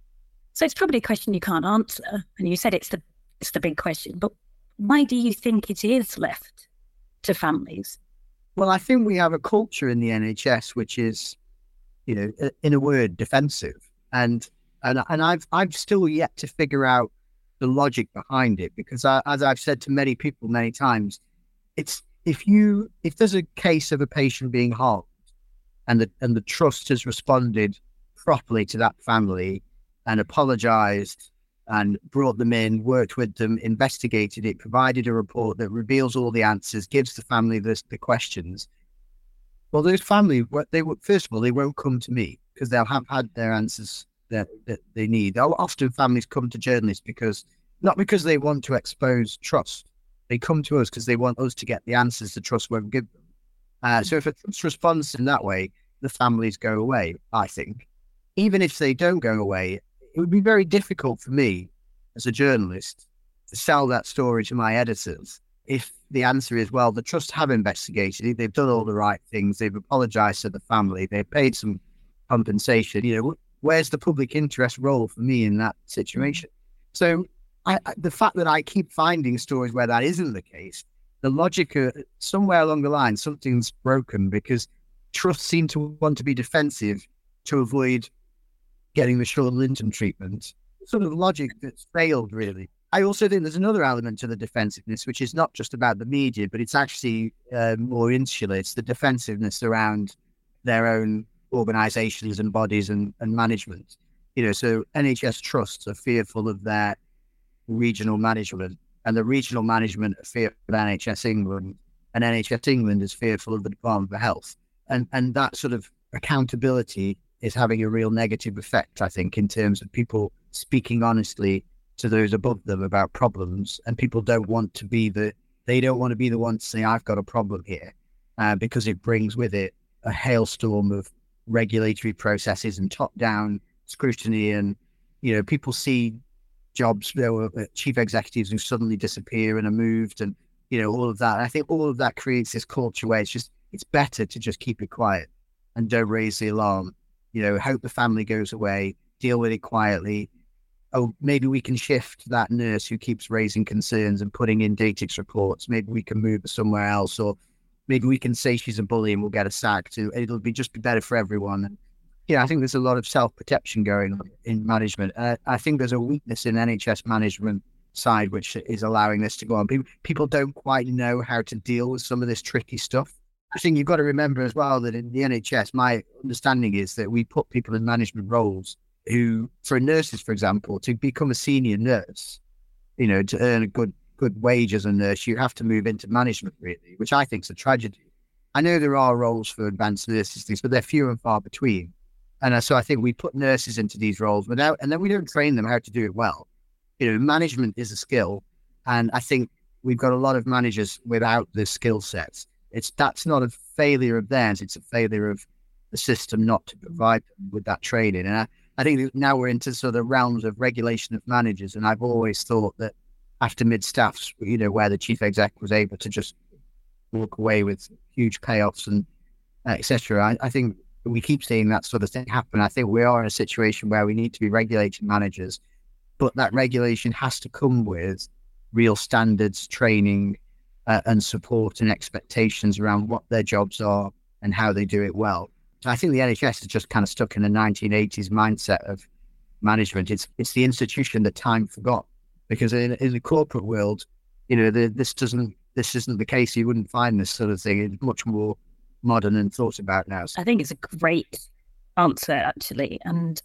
So it's probably a question you can't answer. And you said it's the it's the big question, but why do you think it is left to families? Well, I think we have a culture in the N H S which is, you know, in a word, defensive. And and and I've I've still yet to figure out the logic behind it, because I, as I've said to many people many times, it's if you if there's a case of a patient being harmed and the and the trust has responded properly to that family and apologized and brought them in, worked with them, investigated it, provided a report that reveals all the answers, gives the family the, the questions. Well, those family, they first of all, they won't come to me because they'll have had their answers that, that they need. Often families come to journalists because, not because they want to expose trust, they come to us because they want us to get the answers the trust won't give them. Uh, so if a trust responds in that way, the families go away, I think. Even if they don't go away, it would be very difficult for me as a journalist to sell that story to my editors if the answer is, well, the trust have investigated it, they've done all the right things, they've apologized to the family, they've paid some compensation. You know, where's the public interest role for me in that situation? So I, I, the fact that I keep finding stories where that isn't the case, the logic, uh, somewhere along the line, something's broken, because trusts seem to want to be defensive to avoid getting the Sean Linton treatment. Sort of logic that's failed, really. I also think there's another element to the defensiveness, which is not just about the media, but it's actually uh, more insular. It's the defensiveness around their own organisations and bodies and, and management. You know, so N H S trusts are fearful of their regional management, and the regional management are fearful of N H S England, and N H S England is fearful of the Department of Health. And and that sort of accountability is having a real negative effect, I think, in terms of people speaking honestly to those above them about problems. And people don't want to be the, they don't want to be the ones to say, I've got a problem here, uh, because it brings with it a hailstorm of regulatory processes and top-down scrutiny. And, you know, people see jobs, there were chief executives who suddenly disappear and are moved, and, you know, all of that. I think all of that creates this culture where it's just, it's better to just keep it quiet and don't raise the alarm. You know, hope the family goes away, deal with it quietly. Oh, maybe we can shift that nurse who keeps raising concerns and putting in Datix reports. Maybe we can move her somewhere else, or maybe we can say she's a bully and we'll get her sacked. It'll be just be better for everyone. And, yeah, I think there's a lot of self-protection going on in management. Uh, I think there's a weakness in N H S management side which is allowing this to go on. People, people don't quite know how to deal with some of this tricky stuff. I think you've got to remember as well that in the N H S, my understanding is that we put people in management roles who, for nurses, for example, to become a senior nurse, you know, to earn a good good wage as a nurse, you have to move into management, really, which I think is a tragedy. I know there are roles for advanced nurses, things, but they're few and far between. And so I think we put nurses into these roles without, and then we don't train them how to do it well. You know, management is a skill, and I think we've got a lot of managers without the skill sets. It's that's not a failure of theirs; it's a failure of the system not to provide them with that training. And I, I think now we're into sort of realms of regulation of managers, and I've always thought that after mid-staffs, you know, where the chief exec was able to just walk away with huge payoffs and uh, et cetera. I, I think we keep seeing that sort of thing happen. I think we are in a situation where we need to be regulating managers, but that regulation has to come with real standards, training, uh, and support and expectations around what their jobs are and how they do it well. I think the N H S is just kind of stuck in the nineteen eighties mindset of management. It's it's the institution that time forgot, because in, in the corporate world, you know, the, this doesn't this isn't the case. You wouldn't find this sort of thing. It's much more modern and thought about now. I think it's a great answer, actually. And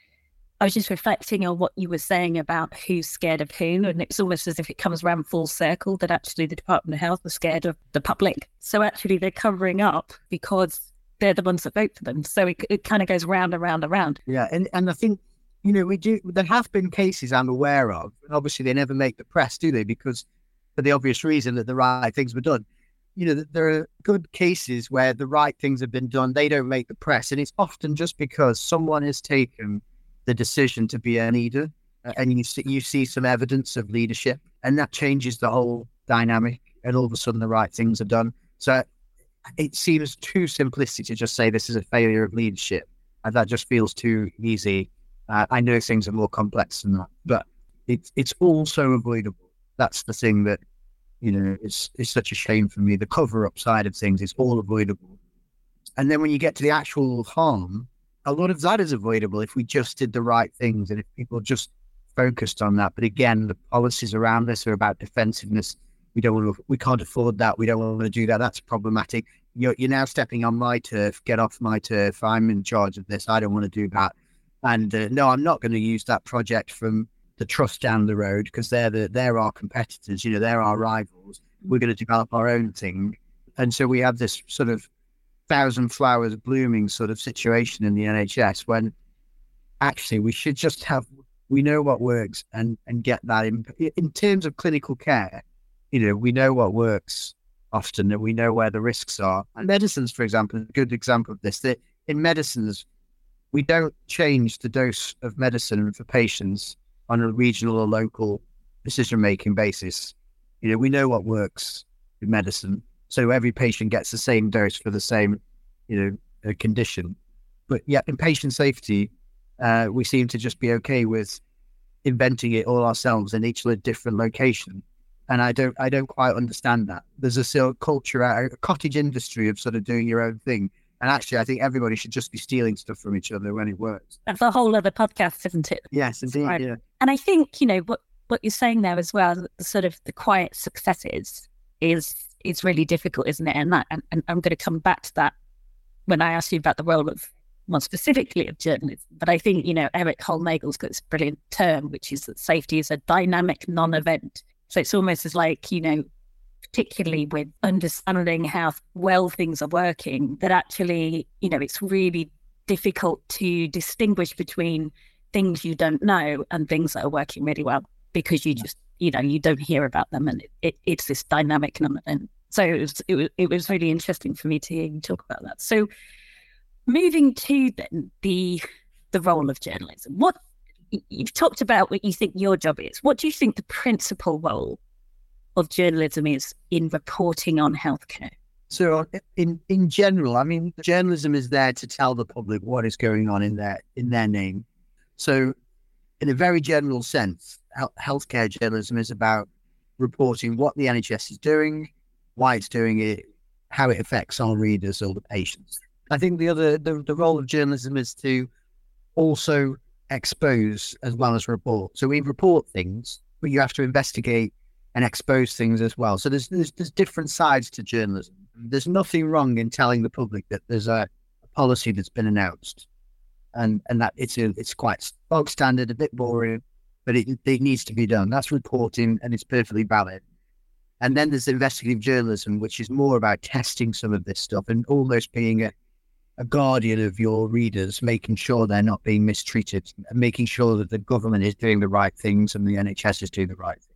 I was just reflecting on what you were saying about who's scared of who. And it's almost as if it comes around full circle that actually the Department of Health are scared of the public. So actually they're covering up because they're the ones that vote for them. So it, it kind of goes round and round and round. Yeah. And, and I think, you know, we do, there have been cases I'm aware of, and obviously they never make the press, do they? Because for the obvious reason that the right things were done. you know, there are good cases where the right things have been done. They don't make the press. And it's often just because someone has taken the decision to be a leader, uh, and you see, you see some evidence of leadership, and that changes the whole dynamic, and all of a sudden the right things are done. So it seems too simplistic to just say this is a failure of leadership, and that just feels too easy. Uh, I know things are more complex than that, but it's it's also avoidable. That's the thing that, you know, it's it's such a shame for me. The cover-up side of things is all avoidable. And then when you get to the actual harm, a lot of that is avoidable if we just did the right things and if people just focused on that. But again, the policies around this are about defensiveness. We don't want to, we can't afford that. We don't want to do that. That's problematic. You're, you're now stepping on my turf. Get off my turf. I'm in charge of this. I don't want to do that. And uh, no, I'm not going to use that project from the trust down the road because they're the, they're our competitors. You know, they're our rivals. We're going to develop our own thing. And so we have this sort of thousand flowers blooming sort of situation in the N H S when actually we should just have, we know what works and, and get that in, in terms of clinical care. You know, we know what works often and we know where the risks are. And medicines, for example, is a good example of this. That in medicines, we don't change the dose of medicine for patients on a regional or local decision-making basis. You know, we know what works in medicine. So every patient gets the same dose for the same, you know, uh, condition. But yet in patient safety, uh, we seem to just be okay with inventing it all ourselves in each different location. And I don't, I don't quite understand that. There's a sort of culture, a cottage industry of sort of doing your own thing. And actually, I think everybody should just be stealing stuff from each other when it works. That's a whole other podcast, isn't it? Yes, indeed. Right. Yeah. And I think, you know, what, what you're saying there as well, the sort of the quiet successes is is really difficult, isn't it? And that, and, and I'm going to come back to that when I ask you about the role of, more specifically of journalism. But I think, you know, Eric Holnagel's got this brilliant term, which is that safety is a dynamic non-event. So it's almost as like, you know, particularly with understanding how well things are working, that actually, you know, it's really difficult to distinguish between things you don't know and things that are working really well because you just, you know, you don't hear about them, and it, it, it's this dynamic non-event. So it was, it was it was really interesting for me to hear you talk about that. So moving to then the the role of journalism, what you've talked about what you think your job is. What do you think the principal role of journalism is in reporting on healthcare? So in, in general, I mean, journalism is there to tell the public what is going on in their, in their name. So in a very general sense, healthcare journalism is about reporting what the N H S is doing, why it's doing it, how it affects our readers or the patients. I think the other, the, the role of journalism is to also expose as well as report. So we report things, but you have to investigate and expose things as well. So there's, there's there's different sides to journalism. There's nothing wrong in telling the public that there's a, a policy that's been announced, and and that it's a, it's quite bog standard, a bit boring, but it it needs to be done. That's reporting, and it's perfectly valid. And then there's investigative journalism, which is more about testing some of this stuff and almost being a a guardian of your readers, making sure they're not being mistreated, and making sure that the government is doing the right things and the N H S is doing the right things.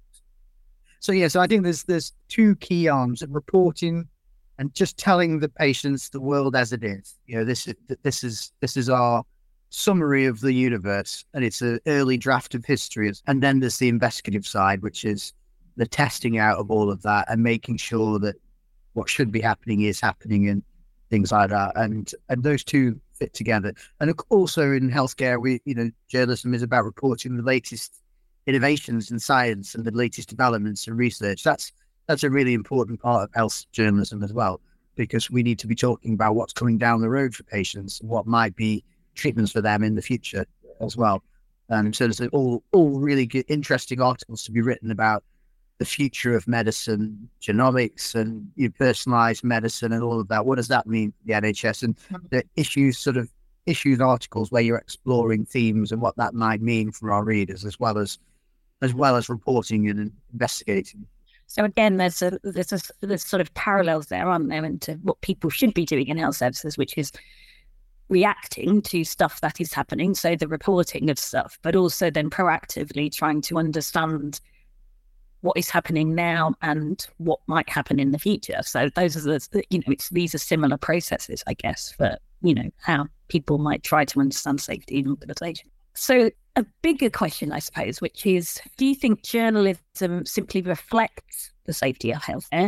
So yeah, so I think there's there's two key arms of reporting and just telling the patients the world as it is. You know, this is this is this is our summary of the universe, and it's an early draft of history. And then there's the investigative side, which is the testing out of all of that and making sure that what should be happening is happening and things like that. And and those two fit together. And also in healthcare, we you know, journalism is about reporting the latest innovations in science and the latest developments in research. That's that's a really important part of health journalism as well, because we need to be talking about what's coming down the road for patients, what might be treatments for them in the future as well. Um, so there's all all really good, interesting articles to be written about the future of medicine, genomics, and you know, personalized medicine, and all of that. What does that mean for the N H S? And the issues, sort of issues articles where you're exploring themes and what that might mean for our readers, as well as as well as reporting and investigating. So again, there's a there's a there's sort of parallels there, aren't there, into what people should be doing in health services, which is reacting to stuff that is happening, so the reporting of stuff, but also then proactively trying to understand what is happening now and what might happen in the future. So those are the, you know, it's, these are similar processes, I guess, for, you know, how people might try to understand safety in organisation. So a bigger question, I suppose, which is, do you think journalism simply reflects the safety of healthcare,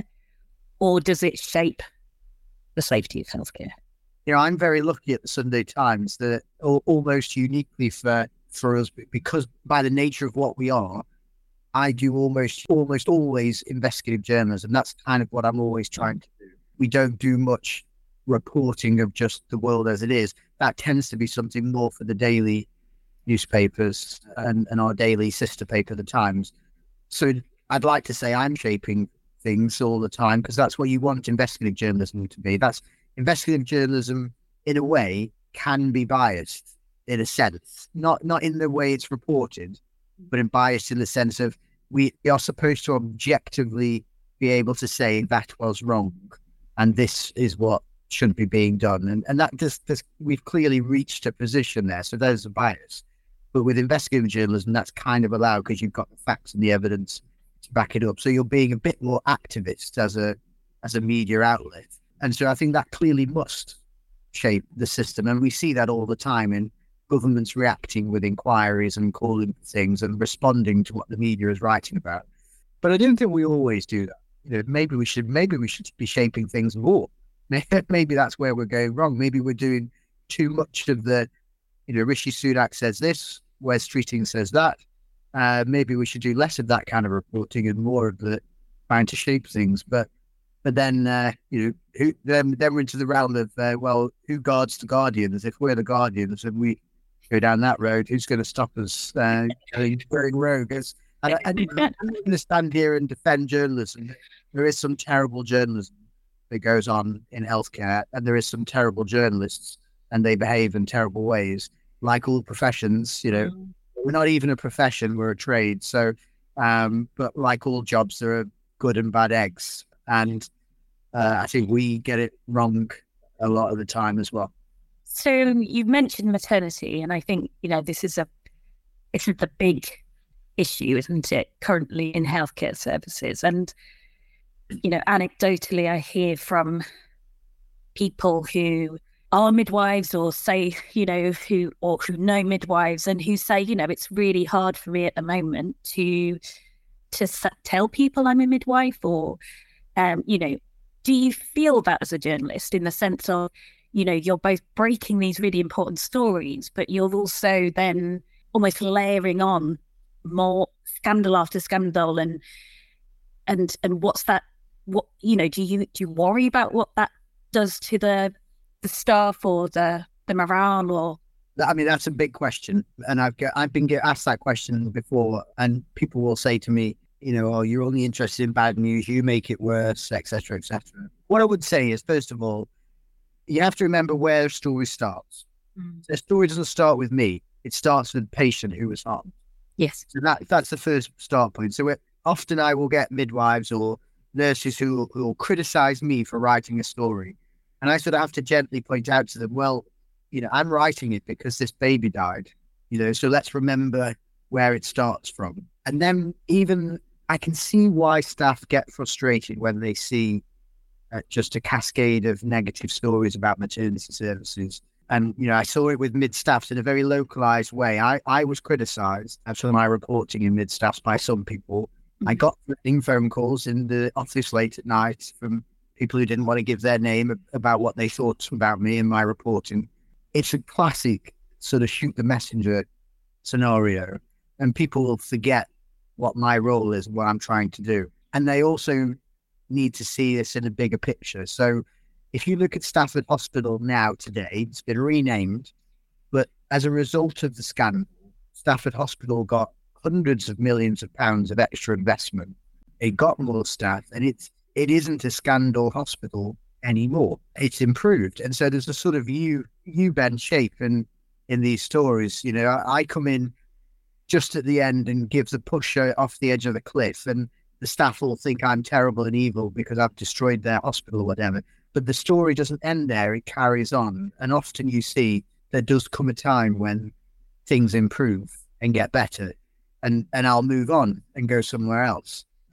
or does it shape the safety of healthcare? You know, I'm very lucky at the Sunday Times that almost uniquely for, for us, because by the nature of what we are, I do almost almost always investigative journalism. That's kind of what I'm always trying to do. We don't do much reporting of just the world as it is. That tends to be something more for the daily newspapers and, and our daily sister paper, the Times. So I'd like to say I'm shaping things all the time, because that's what you want investigative journalism to be. That's investigative journalism, in a way, can be biased in a sense, not not in the way it's reported, but in biased in the sense of we are supposed to objectively be able to say that was wrong and this is what should be being done. And and that just, just we've clearly reached a position there. So there's a bias. But with investigative journalism, that's kind of allowed because you've got the facts and the evidence to back it up. So you're being a bit more activist as a as a media outlet. And so I think that clearly must shape the system. And we see that all the time in governments reacting with inquiries and calling for things and responding to what the media is writing about. But I don't think we always do that. You know, maybe we should maybe we should be shaping things more. Maybe that's where we're going wrong. Maybe we're doing too much of the, you know, Rishi Sunak says this, Wes Streeting says that. Uh, maybe we should do less of that kind of reporting and more of the trying to shape things. But but then, uh, you know, who, then, then we're into the realm of, uh, well, who guards the Guardians? If we're the Guardians and we go down that road, who's going to stop us uh, going rogue? It's, and I, I understand here and defend journalism. There is some terrible journalism that goes on in healthcare, and there is some terrible journalists, and they behave in terrible ways. Like all professions, you know, mm. we're not even a profession; we're a trade. So, um, but like all jobs, there are good and bad eggs, and uh, I think we get it wrong a lot of the time as well. So you mentioned maternity, and I think, you know, this is a this is the big issue, isn't it, currently in healthcare services? And, you know, anecdotally, I hear from people who are midwives or say, you know, who or who know midwives and who say, you know, it's really hard for me at the moment to to s- tell people I'm a midwife, or, um, you know, do you feel that as a journalist in the sense of, you know, you're both breaking these really important stories, but you're also then almost layering on more scandal after scandal, and and and what's that? What, you know, do you do you worry about what that does to the the staff or the the morale? Or I mean, that's a big question, and I've get, I've been get asked that question before, and people will say to me, you know, oh, you're only interested in bad news, you make it worse, et cetera, et cetera. What I would say is, first of all, you have to remember where a story starts. Mm. The story doesn't start with me; it starts with the patient who was harmed. Yes, so that that's the first start point. So it, often I will get midwives or nurses who who will criticize me for writing a story. And I sort of have to gently point out to them, well, you know, I'm writing it because this baby died, you know, so let's remember where it starts from. And then even I can see why staff get frustrated when they see uh, just a cascade of negative stories about maternity services. And, you know, I saw it with mid-staffs in a very localized way. I, I was criticized for my reporting in mid-staffs by some people. I got phone calls in the office late at night from people who didn't want to give their name about what they thought about me and my reporting. It's a classic sort of shoot the messenger scenario, and people will forget what my role is and what I'm trying to do. And they also need to see this in a bigger picture. So if you look at Stafford Hospital now today, it's been renamed, but as a result of the scandal, Stafford Hospital got hundreds of millions of pounds of extra investment. It got more staff, and it's it isn't a scandal hospital anymore. It's improved. And so there's a sort of U, U-bend shape in, in these stories. You know, I, I come in just at the end and give the push off the edge of the cliff, and the staff will think I'm terrible and evil because I've destroyed their hospital or whatever. But the story doesn't end there. It carries on. And often you see there does come a time when things improve and get better, and, and I'll move on and go somewhere else.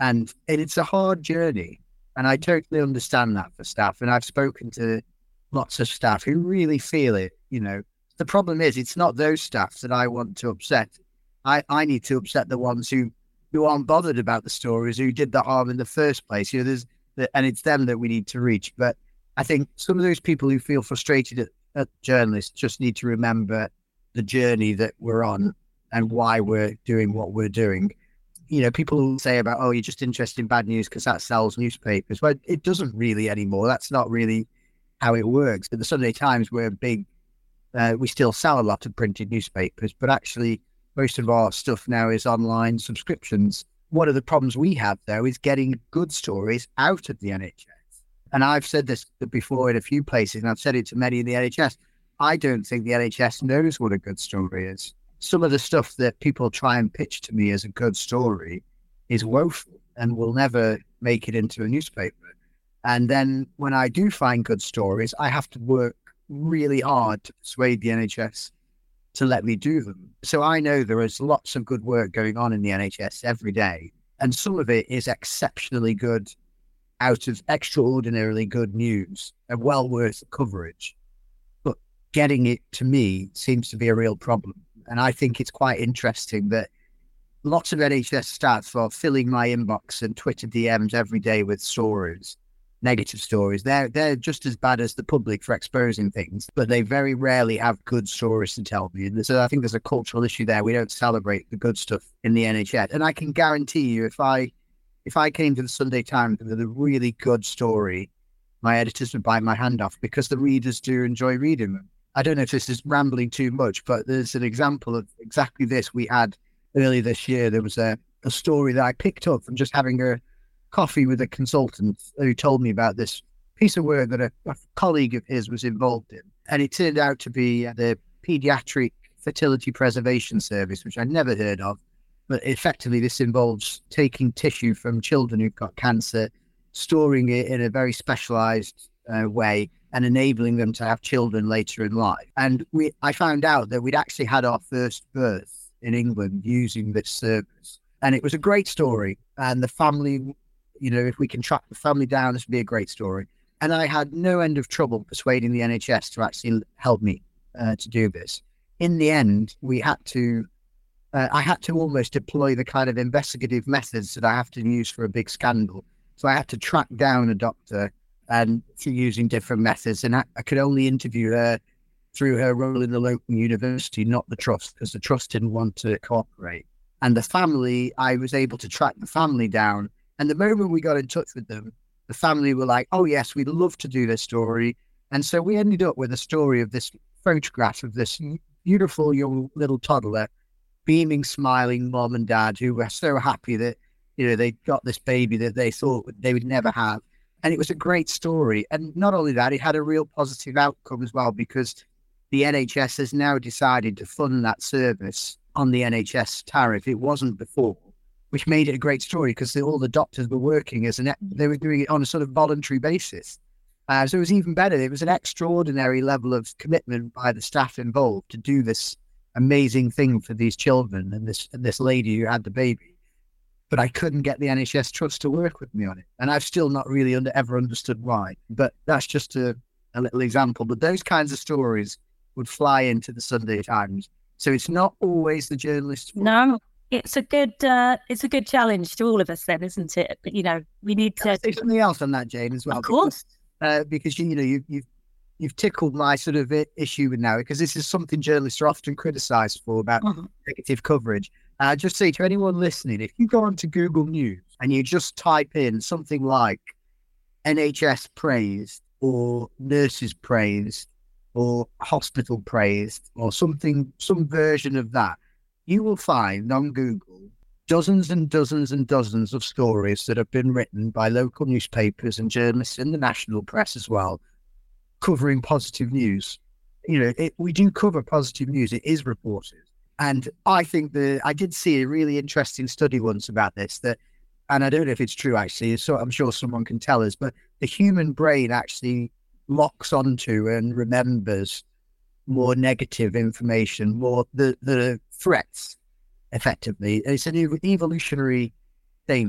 And, and it's a hard journey. And I totally understand that for staff. And I've spoken to lots of staff who really feel it. You know, the problem is it's not those staff that I want to upset. I, I need to upset the ones who, who aren't bothered about the stories, who did the harm in the first place. You know, there's the, and it's them that we need to reach. But I think some of those people who feel frustrated at, at journalists just need to remember the journey that we're on and why we're doing what we're doing. You know, people say about, oh, you're just interested in bad news because that sells newspapers. Well, it doesn't really anymore. That's not really how it works. But the Sunday Times, we're big. Uh, we still sell a lot of printed newspapers, but actually most of our stuff now is online subscriptions. One of the problems we have, though, is getting good stories out of the N H S. And I've said this before in a few places, and I've said it to many in the N H S. I don't think the N H S knows what a good story is. Some of the stuff that people try and pitch to me as a good story is woeful and will never make it into a newspaper. And then when I do find good stories, I have to work really hard to persuade the N H S to let me do them. So I know there is lots of good work going on in the N H S every day. And some of it is exceptionally good, out of extraordinarily good news and well worth the coverage. But getting it to me seems to be a real problem. And I think it's quite interesting that lots of N H S staff are filling my inbox and Twitter D Ms every day with stories, negative stories. They're, they're just as bad as the public for exposing things, but they very rarely have good stories to tell me. And so I think there's a cultural issue there. We don't celebrate the good stuff in the N H S. And I can guarantee you, if I if I came to the Sunday Times with a really good story, my editors would bite my hand off because the readers do enjoy reading them. I don't know if this is rambling too much, but there's an example of exactly this. We had earlier this year, there was a, a story that I picked up from just having a coffee with a consultant who told me about this piece of work that a, a colleague of his was involved in. And it turned out to be the Pediatric Fertility Preservation Service, which I'd never heard of. But effectively, this involves taking tissue from children who've got cancer, storing it in a very specialized uh, way, and enabling them to have children later in life. And we, I found out that we'd actually had our first birth in England using this service. And it was a great story. And the family, you know, if we can track the family down, this would be a great story. And I had no end of trouble persuading the N H S to actually help me uh, to do this. In the end, we had to, uh, I had to almost deploy the kind of investigative methods that I have to use for a big scandal. So I had to track down a doctor and through using different methods. And I, I could only interview her through her role in the local university, not the trust, because the trust didn't want to cooperate. And the family, I was able to track the family down. And the moment we got in touch with them, the family were like, oh, yes, we'd love to do this story. And so we ended up with a story of this photograph of this beautiful young little toddler, beaming, smiling mom and dad who were so happy that, you know, they got this baby that they thought they would never have. And it was a great story. And not only that, it had a real positive outcome as well, because the N H S has now decided to fund that service on the N H S tariff. It wasn't before, which made it a great story because all the doctors were working as an, they were doing it on a sort of voluntary basis. Uh, so it was even better. It was an extraordinary level of commitment by the staff involved to do this amazing thing for these children and this, and this lady who had the baby. But I couldn't get the N H S Trust to work with me on it. And I've still not really under, ever understood why. But that's just a, a little example. But those kinds of stories would fly into the Sunday Times. So it's not always the journalist's fault. No, it's a good uh, it's a good challenge to all of us then, isn't it? But, you know, we need to... Can I say something else on that, Jane, as well? Of course. Because, uh, because you, you know, you, you've, you've tickled my sort of issue with now, because this is something journalists are often criticised for, about mm-hmm. negative coverage. Uh, just say to anyone listening, if you go onto Google News and you just type in something like N H S praised or nurses praised or hospital praised or something, some version of that, you will find on Google dozens and dozens and dozens of stories that have been written by local newspapers and journalists in the national press as well, covering positive news. You know, it, we do cover positive news. It is reported. And I think that I did see a really interesting study once about this, that, and I don't know if it's true actually, so I'm sure someone can tell us, but the human brain actually locks onto and remembers more negative information, more the, the threats, effectively. It's an ev- evolutionary thing.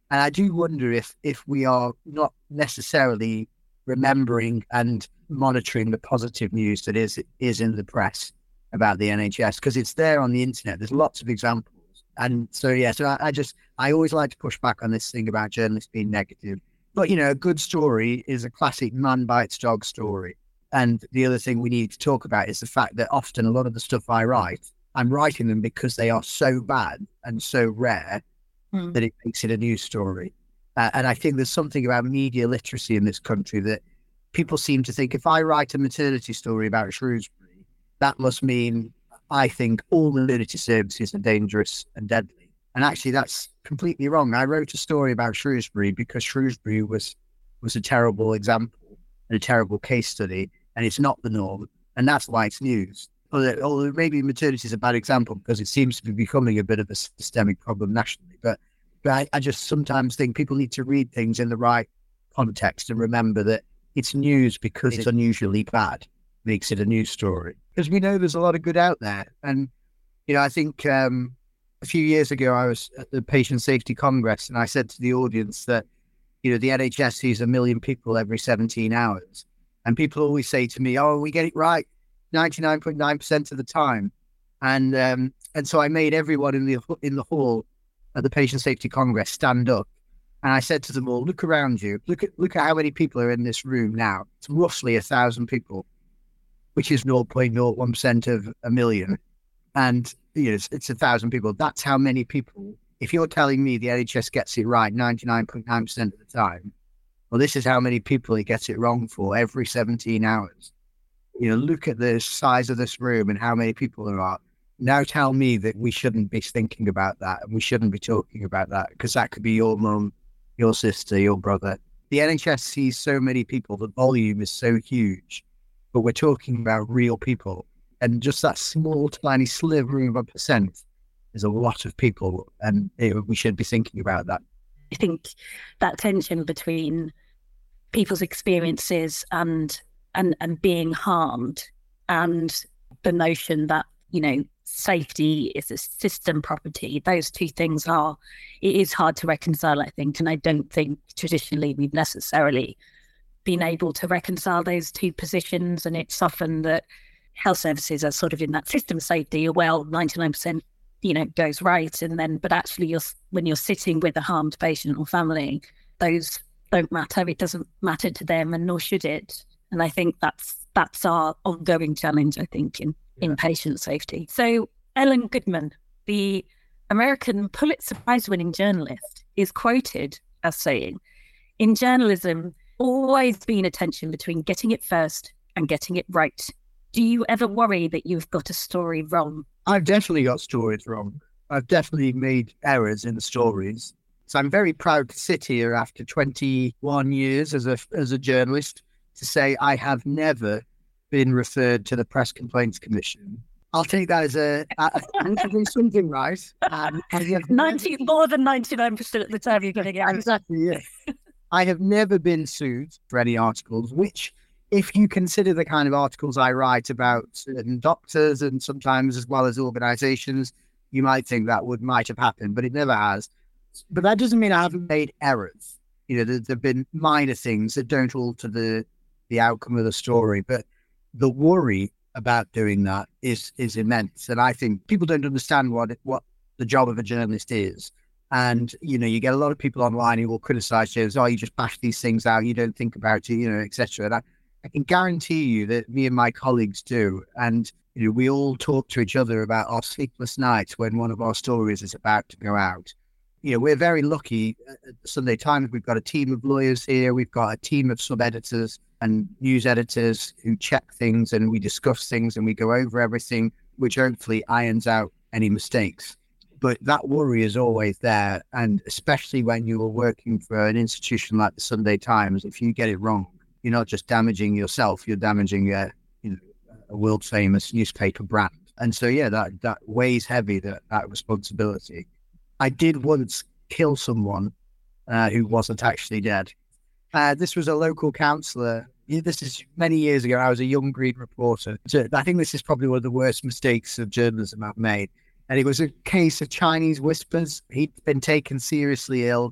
And I do wonder if if we are not necessarily remembering and monitoring the positive news that is is in the press about the N H S, because it's there on the internet. There's lots of examples. And so, yeah, so I, I just, I always like to push back on this thing about journalists being negative. But, you know, a good story is a classic man bites dog story. And the other thing we need to talk about is the fact that often a lot of the stuff I write, I'm writing them because they are so bad and so rare mm. that it makes it a news story. Uh, and I think there's something about media literacy in this country that people seem to think if I write a maternity story about Shrewsbury, that must mean I think all maternity services are dangerous and deadly. And actually, that's completely wrong. I wrote a story about Shrewsbury because Shrewsbury was was a terrible example and a terrible case study, and it's not the norm. And that's why it's news. Although maybe maternity is a bad example because it seems to be becoming a bit of a systemic problem nationally. But, but I, I just sometimes think people need to read things in the right context and remember that it's news because it's unusually bad. Makes it a news story, because we know there's a lot of good out there. And, you know, I think um, a few years ago, I was at the Patient Safety Congress and I said to the audience that, you know, the N H S sees a million people every seventeen hours. And people always say to me, oh, we get it right ninety-nine point nine percent of the time. And um, and so I made everyone in the in the hall at the Patient Safety Congress stand up. And I said to them all, look around you, look at look at how many people are in this room now. It's roughly a thousand people, which is zero point zero one percent of a million. And, you know, it's, it's a thousand people. That's how many people, if you're telling me the N H S gets it right ninety-nine point nine percent of the time, well, this is how many people it gets it wrong for every seventeen hours. You know, look at the size of this room and how many people there are. Now tell me that we shouldn't be thinking about that and we shouldn't be talking about that, because that could be your mum, your sister, your brother. The N H S sees so many people, the volume is so huge. But we're talking about real people, and just that small, tiny sliver of a percent is a lot of people, and it, we should be thinking about that. I think that tension between people's experiences and and and being harmed, and the notion that, you know, safety is a system property, those two things are, it is hard to reconcile, I think, and I don't think traditionally we've necessarily been able to reconcile those two positions. And it's often that health services are sort of in that system safety, well, ninety-nine percent, you know, goes right. And then, but actually you're, when you're sitting with a harmed patient or family, those don't matter. It doesn't matter to them, and nor should it. And I think that's, that's our ongoing challenge, I think, in, yeah. in patient safety. So Ellen Goodman, the American Pulitzer Prize winning journalist, is quoted as saying, in journalism, always been a tension between getting it first and getting it right. Do you ever worry that you've got a story wrong? I've definitely got stories wrong. I've definitely made errors in the stories. So I'm very proud to sit here after twenty-one years as a as a journalist to say I have never been referred to the Press Complaints Commission. I'll take that as a, a, a something right. Um, ninety more than ninety-nine percent of the time you're going to get. Exactly, yeah. I have never been sued for any articles, which, if you consider the kind of articles I write about certain doctors and sometimes as well as organizations, you might think that would might have happened, but it never has. But that doesn't mean I haven't made errors. You know, there have been minor things that don't alter the, the outcome of the story, but the worry about doing that is is immense. And I think people don't understand what what the job of a journalist is. And, you know, you get a lot of people online who will criticize you as, oh, you just bash these things out, you don't think about it, you know, et cetera. And I, I can guarantee you that me and my colleagues do. And, you know, we all talk to each other about our sleepless nights when one of our stories is about to go out. You know, we're very lucky at the Sunday Times. We've got a team of lawyers here. We've got a team of sub-editors and news editors who check things, and we discuss things and we go over everything, which hopefully irons out any mistakes. But that worry is always there. And especially when you are working for an institution like the Sunday Times, if you get it wrong, you're not just damaging yourself, you're damaging a, you know, a world famous newspaper brand. And so, yeah, that, that weighs heavy, that, that responsibility. I did once kill someone uh, who wasn't actually dead. Uh, this was a local councillor. This is many years ago. I was a young green reporter. So I think this is probably one of the worst mistakes of journalism I've made. And it was a case of Chinese whispers. He'd been taken seriously ill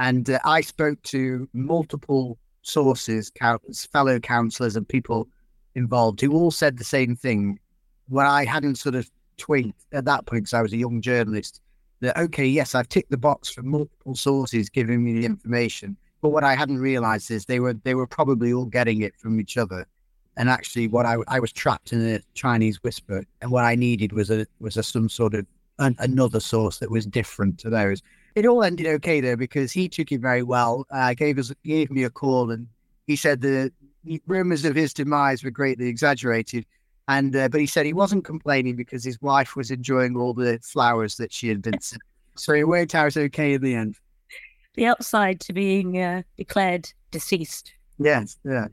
And uh, I spoke to multiple sources, countless fellow counsellors and people involved who all said the same thing. When I hadn't sort of twigged at that point, because I was a young journalist, that, okay, yes, I've ticked the box for multiple sources giving me the information. But what I hadn't realised is they were they were probably all getting it from each other. And actually, what I I was trapped in a Chinese whisper, and what I needed was a was a some sort of an, another source that was different to those. It all ended okay though, because he took it very well. Uh, gave us gave me a call, and he said the rumours of his demise were greatly exaggerated. And uh, but he said he wasn't complaining because his wife was enjoying all the flowers that she had been sent. So it worked out okay in the end. The upside to being uh, declared deceased. Yes, yeah.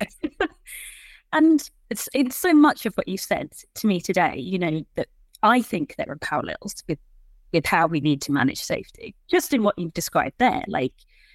And it's it's so much of what you said to me today, you know, that I think there are parallels with with how we need to manage safety. Just in what you've described there, like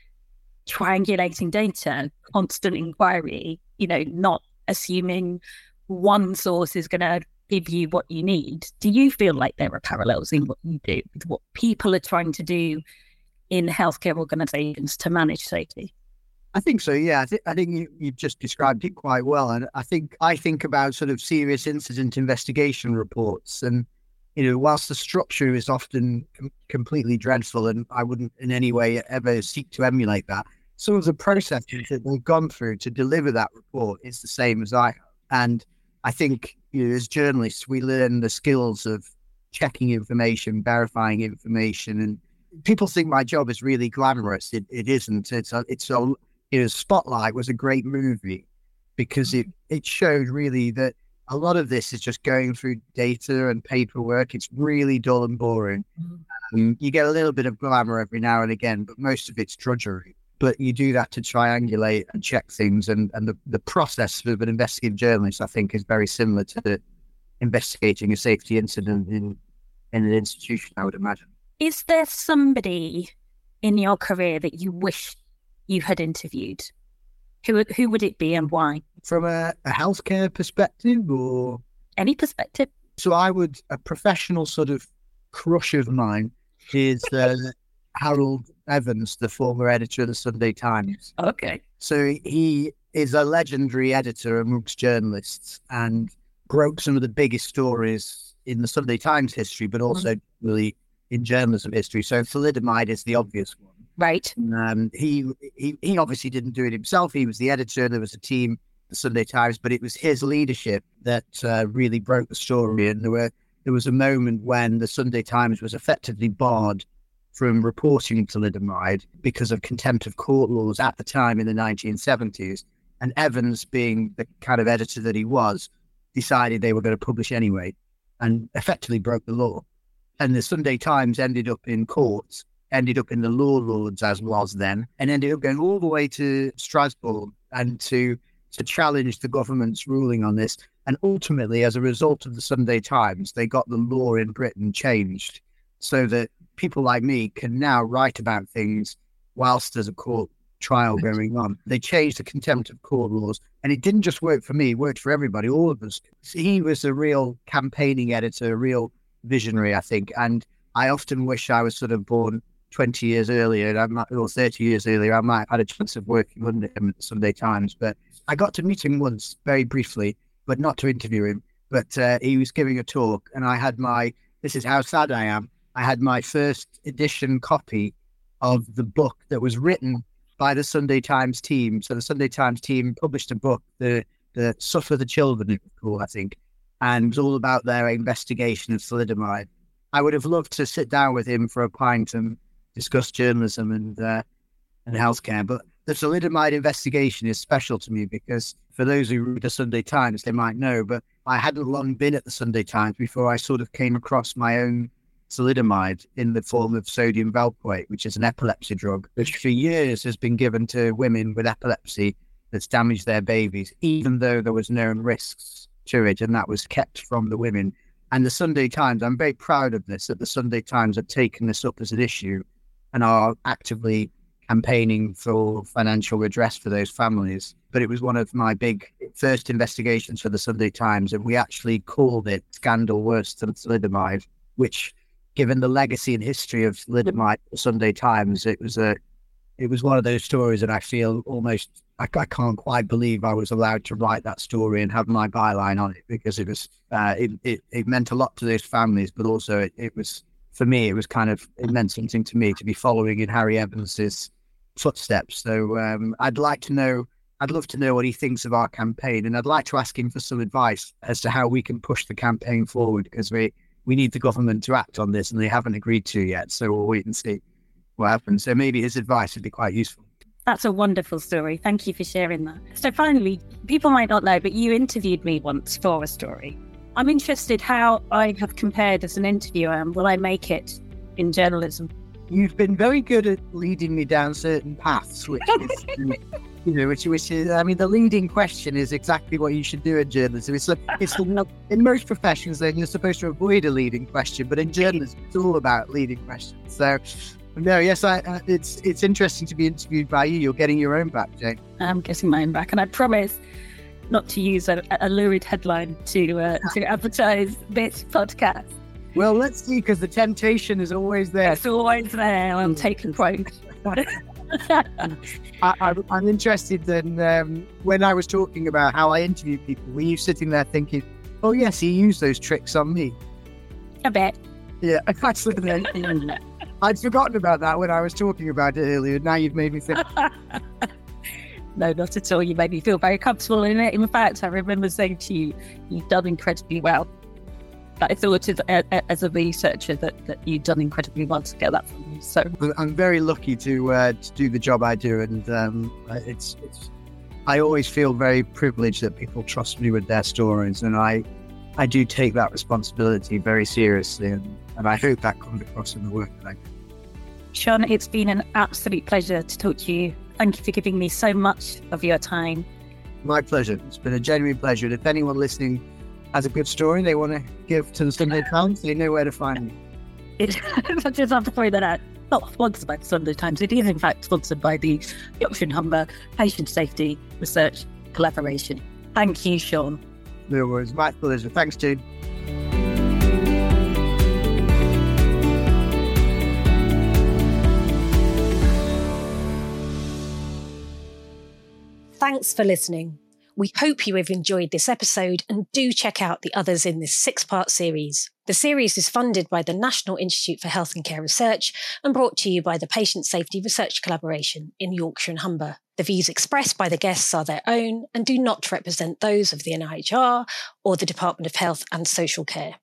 triangulating data, constant inquiry, you know, not assuming one source is going to give you what you need. Do you feel like there are parallels in what you do with what people are trying to do in healthcare organizations to manage safety? I think so, yeah. I, th- I think you, you've just described it quite well. And I think I think about sort of serious incident investigation reports. And, you know, whilst the structure is often com- completely dreadful, and I wouldn't in any way ever seek to emulate that, some of the processes that they've gone through to deliver that report is the same as I have. And I think, you know, as journalists, we learn the skills of checking information, verifying information. And people think my job is really glamorous. It, it isn't. It's a, it's a, you know, Spotlight was a great movie because it, it showed really that a lot of this is just going through data and paperwork. It's really dull and boring. Mm-hmm. Um, you get a little bit of glamour every now and again, but most of it's drudgery. But you do that to triangulate and check things. And, and the, the process of an investigative journalist, I think, is very similar to the investigating a safety incident in, in an institution, I would imagine. Is there somebody in your career that you wish you had interviewed? Who who would it be and why? From a, a healthcare perspective or? Any perspective. So I would, a professional sort of crush of mine is uh, Harold Evans, the former editor of the Sunday Times. Okay. So he is a legendary editor amongst journalists and broke some of the biggest stories in the Sunday Times history, but also mm-hmm. really in journalism history. So thalidomide is the obvious one. Right. Um, he, he he obviously didn't do it himself. He was the editor. There was a team, the Sunday Times, but it was his leadership that uh, really broke the story. And there were there was a moment when the Sunday Times was effectively barred from reporting thalidomide because of contempt of court laws at the time in the nineteen seventies. And Evans, being the kind of editor that he was, decided they were going to publish anyway and effectively broke the law. And the Sunday Times ended up in court, ended up in the Law Lords, as was then, and ended up going all the way to Strasbourg and to to challenge the government's ruling on this. And ultimately, as a result of the Sunday Times, they got the law in Britain changed so that people like me can now write about things whilst there's a court trial going on. They changed the contempt of court laws, and it didn't just work for me, it worked for everybody, all of us. He was a real campaigning editor, a real visionary, I think, and I often wish I was sort of born twenty years earlier, I might, or thirty years earlier. I might have had a chance of working under him at the Sunday Times, but I got to meet him once, very briefly, but not to interview him. But uh, he was giving a talk, and I had my, this is how sad I am, I had my first edition copy of the book that was written by the Sunday Times team. So the Sunday Times team published a book, the the Suffer the Children, it was called, I think, and it was all about their investigation of thalidomide. I would have loved to sit down with him for a pint and discuss journalism and uh, and healthcare, but the thalidomide investigation is special to me because for those who read the Sunday Times, they might know, but I hadn't long been at the Sunday Times before I sort of came across my own thalidomide in the form of sodium valproate, which is an epilepsy drug, which for years has been given to women with epilepsy that's damaged their babies, even though there was known risks to it, and that was kept from the women. And the Sunday Times, I'm very proud of this, that the Sunday Times have taken this up as an issue and are actively campaigning for financial redress for those families. But it was one of my big first investigations for the Sunday Times, and we actually called it Scandal Worse Than Thalidomide, which, given the legacy and history of thalidomide, the Sunday Times, it was a it was one of those stories that I feel almost, I, I can't quite believe I was allowed to write that story and have my byline on it, because it was, uh, it, it, it meant a lot to those families, but also it, it was, for me, it was kind of, it meant something to me to be following in Harry Evans's footsteps. So um, I'd like to know, I'd love to know what he thinks of our campaign, and I'd like to ask him for some advice as to how we can push the campaign forward, because we, we need the government to act on this, and they haven't agreed to yet. So we'll wait and see what happens. So maybe his advice would be quite useful. That's a wonderful story. Thank you for sharing that. So finally, people might not know, but you interviewed me once for a story. I'm interested how I have compared as an interviewer, and will I make it in journalism? You've been very good at leading me down certain paths, which is, you know, which, which is, I mean, the leading question is exactly what you should do in journalism. It's, it's in most professions, then you're supposed to avoid a leading question, but in journalism, it's all about leading questions. So, no, yes, I, uh, it's it's interesting to be interviewed by you. You're getting your own back, Jane. I'm getting mine back, and I promise not to use a, a lurid headline to uh, to advertise this podcast. Well, let's see, because the temptation is always there. It's always there. I'm taking quote. I, I, I'm interested in um, when I was talking about how I interview people, were you sitting there thinking, oh, yes, he used those tricks on me? A bit. Yeah, actually, I'd forgotten about that when I was talking about it earlier. Now you've made me think. No, not at all. You made me feel very comfortable in it. In fact, I remember saying to you, you've done incredibly well. I thought as a, as a researcher that, that you'd done incredibly well to get that from you. So I'm very lucky to uh, to do the job I do, and um, it's it's. I always feel very privileged that people trust me with their stories, and I I do take that responsibility very seriously, and, and I hope that comes across in the work that I do. Sean, it's been an absolute pleasure to talk to you. Thank you for giving me so much of your time. My pleasure. It's been a genuine pleasure. And if anyone listening has a good story they want to give to the Sunday Times, they know where to find me. It, I just have to point that out. Not sponsored by the Sunday Times. It is, in fact, sponsored by the Yorkshire and Humber Patient Safety Research Collaboration. Thank you, Sean. No worries. My pleasure. Thanks, Jane. Thanks for listening. We hope you have enjoyed this episode, and do check out the others in this six-part series. The series is funded by the National Institute for Health and Care Research and brought to you by the Patient Safety Research Collaboration in Yorkshire and Humber. The views expressed by the guests are their own and do not represent those of the N I H R or the Department of Health and Social Care.